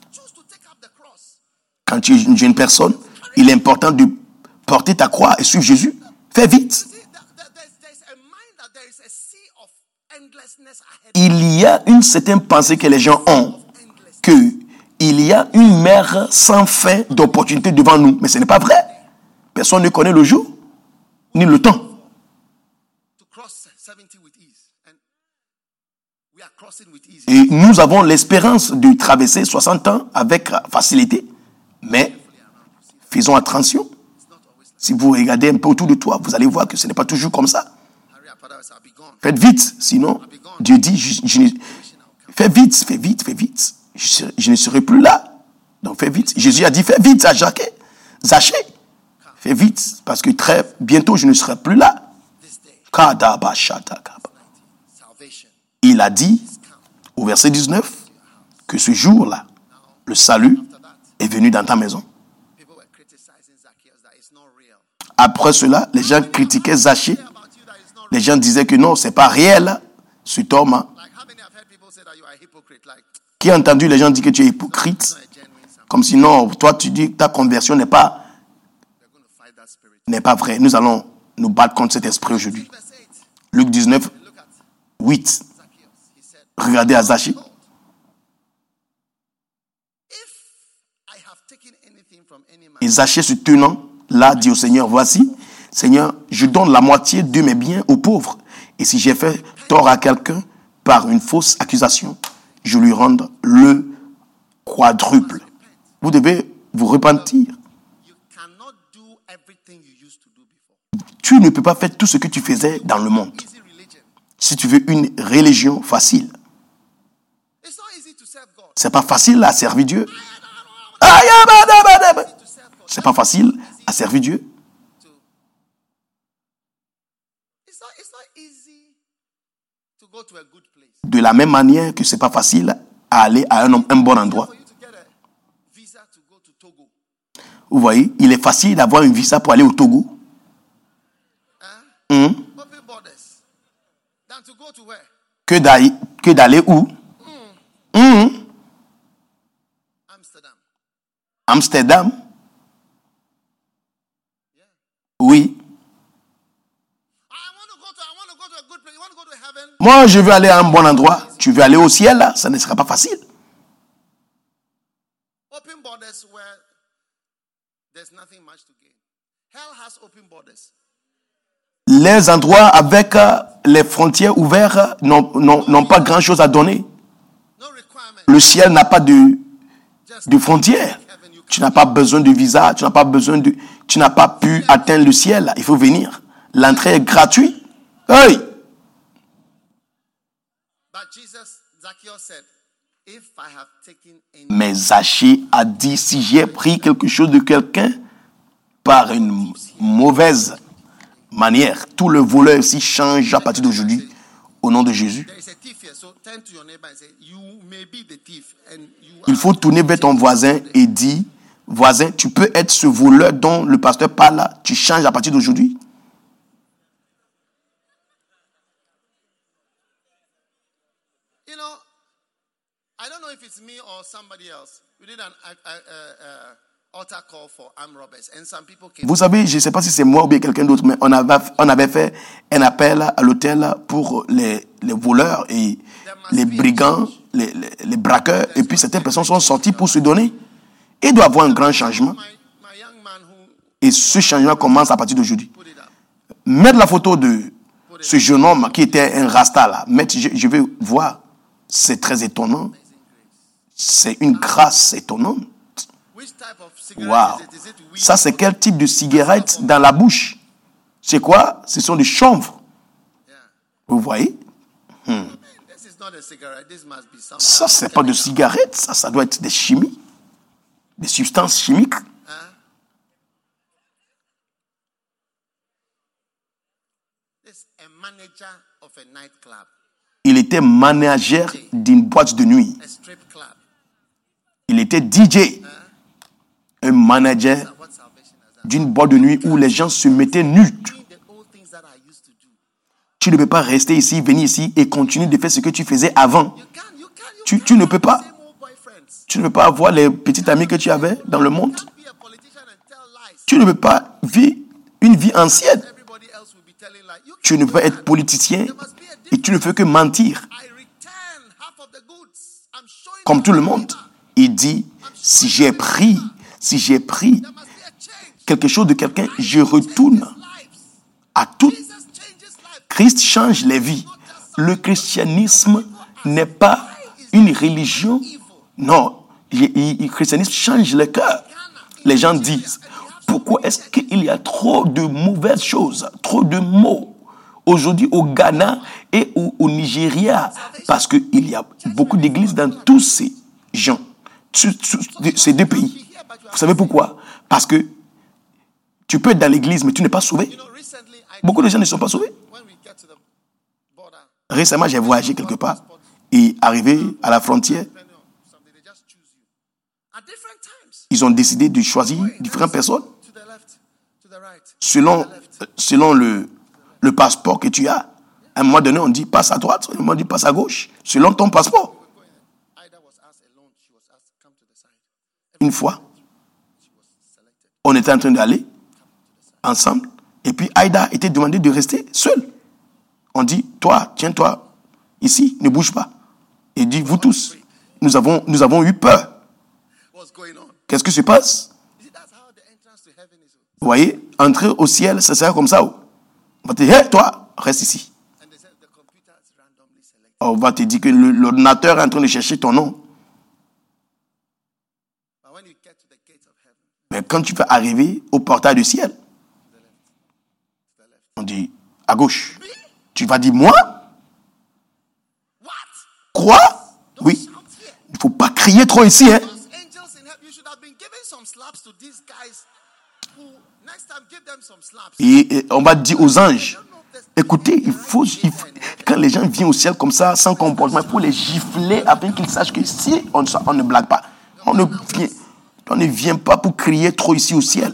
Quand tu es une jeune personne, il est important de porter ta croix et suivre Jésus. Fais vite. Il y a une certaine pensée que les gens ont, que il y a une mer sans fin d'opportunités devant nous. Mais ce n'est pas vrai. Personne ne connaît le jour, ni le temps. Et nous avons l'espérance de traverser soixante ans avec facilité. Mais faisons attention. Si vous regardez un peu autour de toi, vous allez voir que ce n'est pas toujours comme ça. Faites vite, sinon Dieu dit, je, je ne, fais vite, fais vite, fais vite. Je, je ne serai plus là. Donc fais vite. Jésus a dit, fais vite, Zaché. Zaché. Fais vite, parce que très bientôt je ne serai plus là. Il a dit au verset dix-neuf que ce jour-là, le salut est venu dans ta maison. Après cela, les gens critiquaient Zachée. Les gens disaient que non, c'est pas réel, cet homme. Qui a entendu les gens dire que tu es hypocrite? Comme si non, toi tu dis que ta conversion n'est pas, n'est pas vraie. Nous allons nous battre contre cet esprit aujourd'hui. Luc dix-neuf, huit. Regardez à Zachée. Et Zachée se tenant là dit au Seigneur, voici, Seigneur, je donne la moitié de mes biens aux pauvres. Et si j'ai fait tort à quelqu'un par une fausse accusation, je lui rende le quadruple. Vous devez vous repentir. Tu ne peux pas faire tout ce que tu faisais dans le monde. Si tu veux une religion facile, c'est pas facile à servir Dieu. C'est pas facile à servir Dieu. De la même manière que c'est pas facile à aller à un, un bon endroit. Vous voyez, il est facile d'avoir un visa pour aller au Togo. Hum. Que d'aller, que d'aller où? Hum. Amsterdam. Oui. Moi, je veux aller à un bon endroit. Tu veux aller au ciel, là? Ça ne sera pas facile. Les endroits avec les frontières ouvertes n'ont, n'ont, n'ont pas grand-chose à donner. Le ciel n'a pas de, de frontières. Tu n'as pas besoin de visa, tu n'as pas besoin de, tu n'as pas pu atteindre le ciel. Il faut venir. L'entrée est gratuite. Hey! Mais Zachée a dit, si j'ai pris quelque chose de quelqu'un par une mauvaise manière, tout le voleur ici change à partir d'aujourd'hui au nom de Jésus. Il faut tourner vers ton voisin et dire, voisin, tu peux être ce voleur dont le pasteur parle là, tu changes à partir d'aujourd'hui. Vous savez, je ne sais pas si c'est moi ou bien quelqu'un d'autre, mais on avait, on avait fait un appel à l'hôtel pour les, les voleurs et les brigands, les, les, les braqueurs, et puis certaines personnes sont sorties pour se donner. Il doit y avoir un grand changement. Et ce changement commence à partir d'aujourd'hui. Mettre la photo de ce jeune homme qui était un rasta là, mettre, je, je vais voir, c'est très étonnant. C'est une grâce étonnante. Wow. Ça, c'est quel type de cigarette dans la bouche? C'est quoi? Ce sont des chanvres. Vous voyez? hmm. Ça, c'est pas de cigarette. Ça, ça doit être des chimies. Des substances chimiques. Il était manager d'une boîte de nuit. Il était D J. Un manager d'une boîte de nuit où les gens se mettaient nus. Tu ne peux pas rester ici, venir ici et continuer de faire ce que tu faisais avant. Tu, tu ne peux pas. Tu ne peux pas avoir les petits amis que tu avais dans le monde. Tu ne peux pas vivre une vie ancienne. Tu ne peux pas être politicien et tu ne fais que mentir. Comme tout le monde. Il dit, si j'ai pris, si j'ai pris quelque chose de quelqu'un, je retourne à tout. Christ change les vies. Le christianisme n'est pas une religion. Non, le christianisme change le cœur. Les gens disent, pourquoi est-ce qu'il y a trop de mauvaises choses, trop de maux aujourd'hui au Ghana et au, au Nigeria? Parce qu'il y a beaucoup d'églises dans tous ces gens, ces deux pays. Vous savez pourquoi? Parce que tu peux être dans l'église, mais tu n'es pas sauvé. Beaucoup de gens ne sont pas sauvés. Récemment, j'ai voyagé quelque part et arrivé à la frontière, ils ont décidé de choisir différentes personnes selon, selon le, le passeport que tu as. À un moment donné, on dit passe à droite, à un moment on dit passe à gauche, selon ton passeport. Une fois, on était en train d'aller ensemble, et puis Aïda était demandée de rester seule. On dit, toi, tiens-toi ici, ne bouge pas. Et dit, vous tous, nous avons, nous avons eu peur. Qu'est-ce qui se passe? Vous voyez, entrer au ciel, ça sert comme ça. On va te dire, hé, toi, reste ici. On va te dire que l'ordinateur est en train de chercher ton nom. Mais quand tu vas arriver au portail du ciel, on dit, à gauche. Tu vas dire, moi? Quoi? Oui. Il ne faut pas crier trop ici, hein. Et, et on va dire aux anges, écoutez, il faut, il faut, quand les gens viennent au ciel comme ça, sans comportement, il faut les gifler afin qu'ils sachent que si on, on ne blague pas, on ne, vient, on ne vient pas pour crier trop ici au ciel.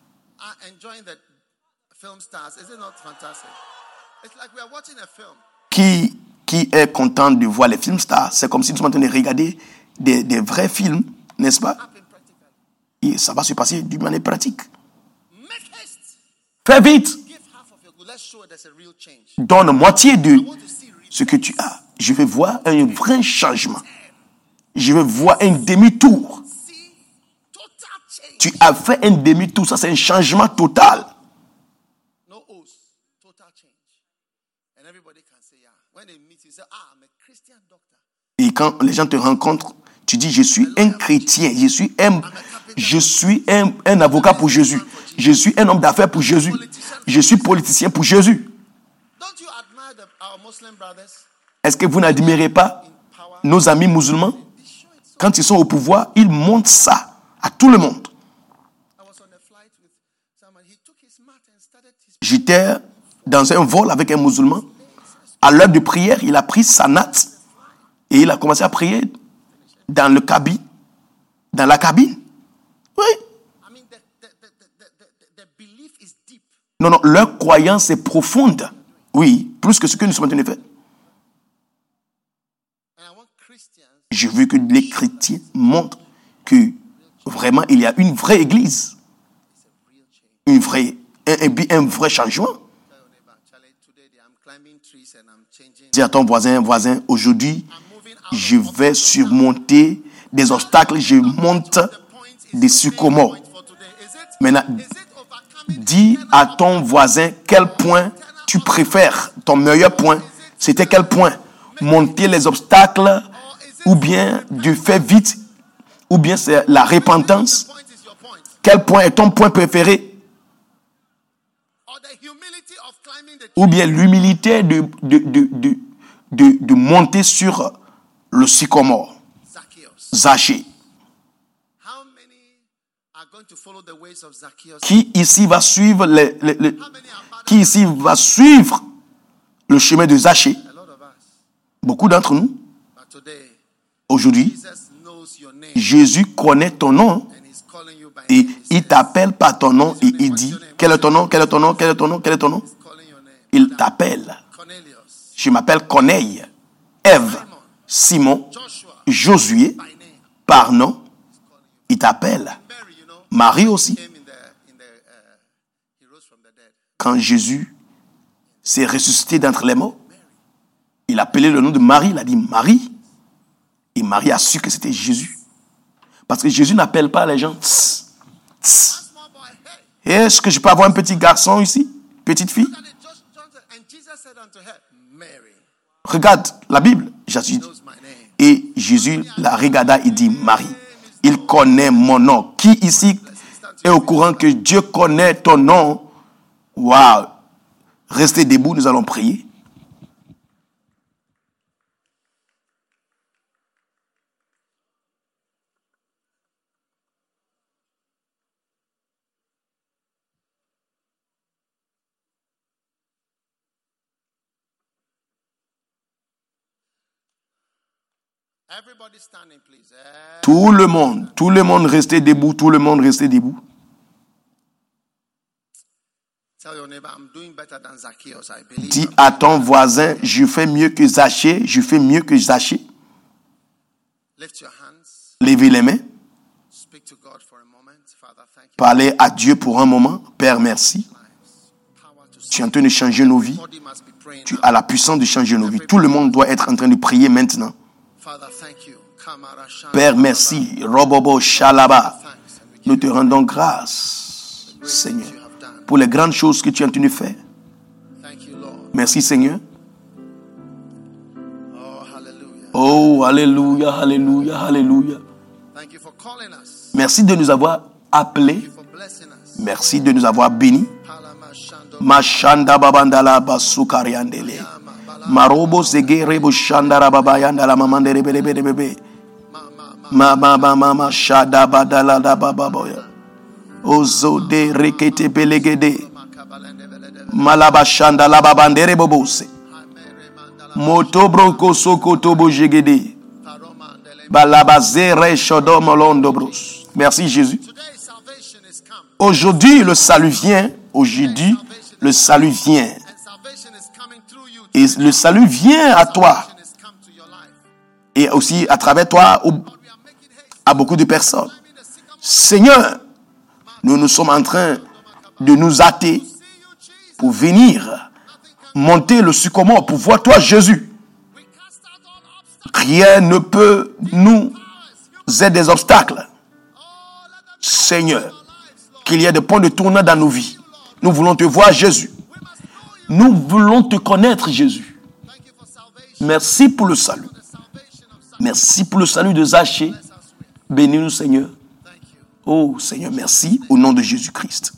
Qui, qui est content de voir les films stars? C'est comme si nous sommes en train de regarder des, des vrais films, n'est-ce pas? Et ça va se passer d'une manière pratique. Fais vite. Donne moitié de ce que tu as. Je veux voir un vrai changement. Je veux voir un demi-tour. Tu as fait un demi-tour. Ça, c'est un changement total. Et quand les gens te rencontrent, tu dis, je suis un chrétien, je suis un, je suis un, un avocat pour Jésus, je suis un homme d'affaires pour Jésus, je suis politicien pour Jésus. Est-ce que vous n'admirez pas nos amis musulmans? Quand ils sont au pouvoir, ils montrent ça à tout le monde. J'étais dans un vol avec un musulman. À l'heure de prière, il a pris sa natte et il a commencé à prier dans le cabine, dans la cabine. Oui. Non, non, leur croyance est profonde. Oui, plus que ce que nous sommes en train de faire. Je veux que les chrétiens montrent que vraiment il y a une vraie église, une vraie, un, un vrai changement. Dis à ton voisin, voisin, aujourd'hui, je vais surmonter des obstacles, je monte des sycomores. Maintenant, dis à ton voisin quel point tu préfères, ton meilleur point, c'était quel point? Monter les obstacles, ou bien de faire vite, ou bien c'est la repentance. Quel point est ton point préféré? Ou bien l'humilité de, de, de, de, de, de monter sur le sycomore. Zachée. Qui ici va suivre les, les, les, qui ici va suivre le chemin de Zachée? Beaucoup d'entre nous. Aujourd'hui, Jésus connaît ton nom et il t'appelle par ton nom et il dit, quel est ton nom, quel est ton nom, quel est ton nom, quel est ton nom? Il t'appelle. Je m'appelle Corneille, Ève, Simon, Josué, par nom. Il t'appelle. Marie aussi. Quand Jésus s'est ressuscité d'entre les morts, il a appelé le nom de Marie, il a dit Marie. Et Marie a su que c'était Jésus. Parce que Jésus n'appelle pas les gens. Tss, tss. Est-ce que je peux avoir un petit garçon ici? Petite fille? Regarde la Bible. Jésus. Et Jésus la regarda et dit Marie. Il connaît mon nom. Qui ici est au courant que Dieu connaît ton nom? Waouh! Restez debout, nous allons prier. Everybody standing, please. Eh, Tout le monde, tout le monde restait debout, tout le monde restait debout. Tell your neighbor, I'm doing better than Zacchaeus, I believe. Dis à ton voisin, je fais mieux que Zachée, je fais mieux que Zachée. Lift your hands. Levez les mains, Speak to God for a moment. Father, thank you. parlez à Dieu pour un moment. Père, merci. Power to Tu es en train de changer nos vies. Everybody must be praying Tu now. as la puissance de changer nos vies. Tout le monde doit être en train de prier maintenant. Father, thank you. Kamara Shanda Père, merci. Robobo Shalaba. Thanks. And we Nous give te rendons grâce, you Seigneur, what you have done. pour les grandes choses que tu es en train de faire. Thank you, Lord. Merci, Seigneur. Oh, hallelujah. Oh, alléluia, alléluia, alléluia. Thank you for calling us. Merci de nous avoir appelés. Thank you for blessing us. Merci de nous avoir bénis. Palama Shando Mashanda babandala basukariandele. Yama Bala Marobo zegere bushandara babayandala mamandere bebe bebe bebe. Ma Ma Ma Mama mama mama shada badala da bababoya. Ozode rekete belegede. Ma Kabalende Velede Malabashanda la babandere bobose. Mere Mandala Moto bronco sokoto bojegede. Paromandele. Balabazere shodomolondo bros. Merci Jésus. Today salvation is come. Aujourd'hui le salut vient. Aujourd'hui le salut vient. And salvation is coming through you. Et le salut vient à toi. Salvation is come to your life. Et aussi à travers toi au- We are making haste. à beaucoup de personnes. I mean the sycamore Seigneur, nous nous sommes en train de nous hâter see you, Jesus. pour venir monter le sycomore pour voir toi Jésus. We cast out all obstacles. Rien ne peut nous être des obstacles. Oh, let them Seigneur, our lives, Lord. qu'il y ait des points de tournant dans nos vies. Nous voulons te voir Jésus. We must know you. Nous voulons te connaître Jésus. Thank you for salvation. Merci pour le salut. The salvation of Zacchaeus. Merci pour le salut de Zachée. Bless us with. Bénis-nous Seigneur. Thank you. Oh Seigneur, merci au nom de Jésus-Christ.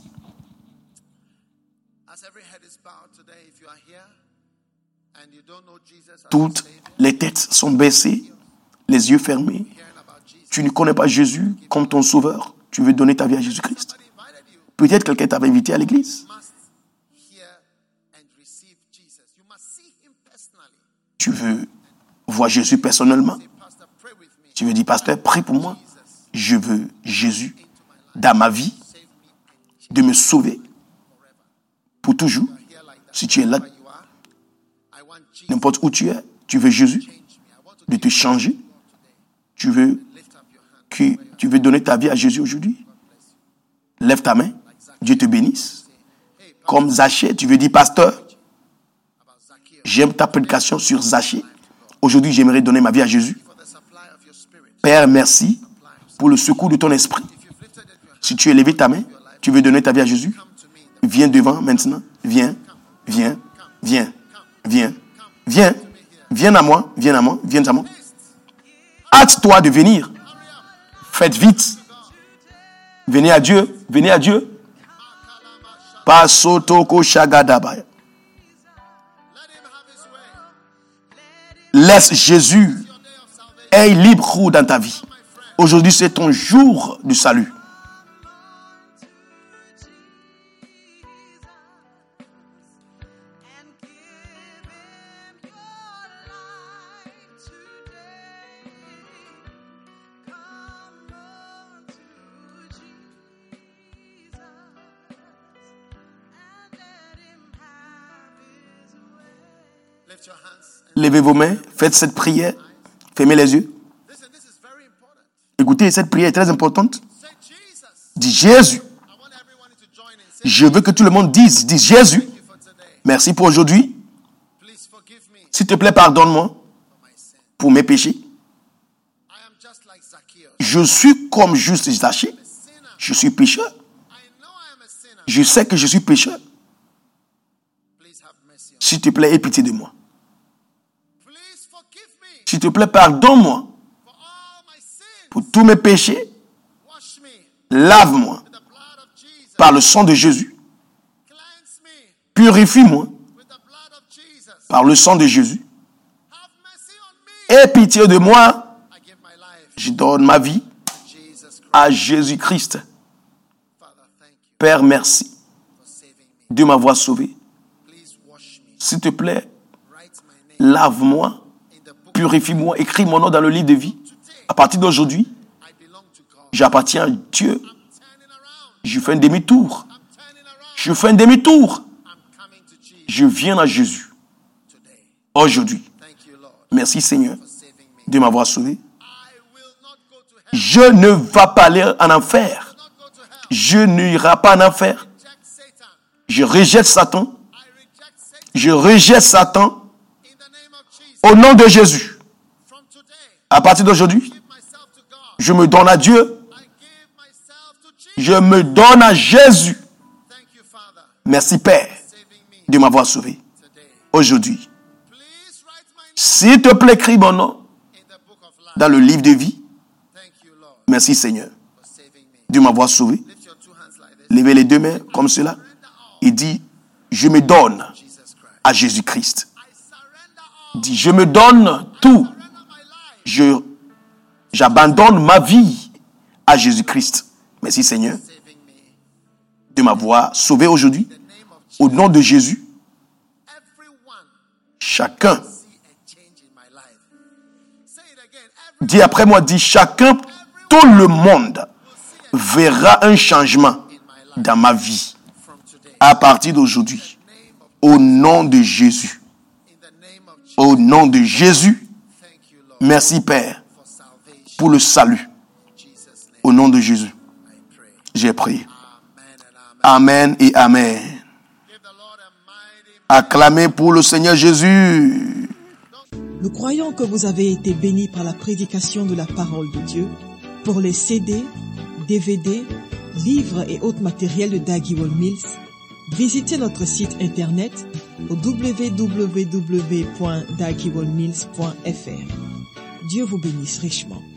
As every head is bowed today, if you are here and you don't know Jesus as your Toutes Savior, les têtes sont baissées, les yeux fermés. hearing about Jesus, Tu ne connais pas Jésus comme ton sauveur. Tu veux donner ta vie à Jésus-Christ. somebody invited you. Peut-être quelqu'un t'avait invité à l'église. You must hear and receive Jesus. You must see him personally. Tu veux voir Jésus personnellement. Say, Pastor, pray with me. Tu veux dire, pasteur, prie pour moi. Je veux Jésus dans ma vie, Save me and de me sauver pour toujours. hear like that. Si tu es là, Where you are, I want Jesus n'importe où tu es, tu veux Jésus, to change me. I want to de te changer. Tu veux lift up your hand. que tu veux donner ta vie à Jésus aujourd'hui. Lève ta main. Dieu te bénisse. Hey, Comme Zachée, tu veux dire, pasteur, about Zacchaeus, j'aime ta prédication sur Zachée. Aujourd'hui, j'aimerais donner ma vie à Jésus. for the supply of your spirit. Père, merci pour le secours de ton esprit. If you've lifted up your hand, Si tu as levé ta main, tu veux donner ta vie à Jésus, come to me. viens devant maintenant. Viens, viens, viens, viens, viens, viens à moi, viens à moi, viens à moi. Hâte-toi de venir. Faites vite. Venez à Dieu, venez à Dieu. Pasotoko shagadabaya. Let him have his way. Laisse Jésus Your day of salvation. ait libre cours dans ta vie. Aujourd'hui, c'est ton jour du salut. And give him your life today. Come on to Jesus and let him have his way. Lift your hands. Levez vos mains, faites cette prière. Fermez les yeux. Listen, this is very important. Écoutez, cette prière est très importante. Say Jesus. Dis Jésus. I want everyone to join in. Say Je veux que tout le monde dise, dis Jésus. thank you for today. Merci pour aujourd'hui. Please forgive me S'il te plaît, pardonne-moi for my sin. pour mes péchés. I am just like Zacchaeus. Je suis comme juste Zachée. A sinner. Je suis pécheur. I know I am a sinner. Je sais que je suis pécheur. Please have mercy on me. S'il te plaît, aie pitié de moi. Please forgive me S'il te plaît, pardonne-moi for all my sins. pour tous mes péchés. Wash me Lave-moi with the blood of Jesus. par le sang de Jésus. Cleanse me Purifie-moi with the blood of Jesus. par le sang de Jésus. Have mercy on me. Aie pitié de moi. I give my life Je donne ma vie to Jesus Christ. à Jésus-Christ. Father, thank you Père, merci for saving me. de m'avoir sauvé. Please wash me. S'il te plaît, Write my name lave-moi in the book Purifie-moi, écris mon nom dans le livre de vie. À partir d'aujourd'hui, I belong to God. j'appartiens à Dieu. Turning around. Je fais un demi-tour. I'm turning around. Je fais un demi-tour. I'm coming to Jesus Je viens à Jésus today. aujourd'hui. Thank you, Lord, Merci Seigneur for saving me. de m'avoir sauvé. I will not go to hell. Je ne vais pas aller en enfer. Not go to hell. Je n'irai pas en enfer. Reject Satan. Je rejette Satan. I reject Satan Je rejette Satan in the name of Jesus. au nom de Jésus. From today, À partir d'aujourd'hui, give myself to God. je me donne à Dieu. I give myself to Jesus. Je me donne à Jésus. Thank you, Father, Merci Père saving me de m'avoir sauvé today. aujourd'hui. Please write my name S'il te plaît, écris mon nom in the book of life. dans le livre de vie. Thank you, Lord, Merci Seigneur for saving me. de m'avoir sauvé. Lift your two hands like this. Levez les deux mains comme cela et dis, je me donne Jesus Christ. à Jésus-Christ. I surrender all. Dis, je me donne tout. Surrender my life. Je, j'abandonne ma vie à Jésus-Christ. Merci Seigneur Saving me. de m'avoir sauvé aujourd'hui. In the name of Jesus. Au nom de Jésus, Everyone chacun, see a change in my life. Say it again. Every dis après moi, dis chacun, tout le monde verra un changement in my life dans ma vie from today. à partir d'aujourd'hui. Name of, Au nom de Jésus. in the name of Jesus. Au nom de Jésus, Thank you, Lord, merci Père for salvation. pour le salut. In Jesus' name, Au nom de Jésus, I pray. j'ai prié. Amen and amen. Amen et Amen. Give the Lord a mighty. Acclamez pour le Seigneur Jésus. Nous croyons que vous avez été bénis par la prédication de la parole de Dieu. Pour les C D, D V D, livres et autres matériels de Dag Heward-Mills, visitez notre site internet au w w w point dag heward mills point f r. Dieu vous bénisse richement.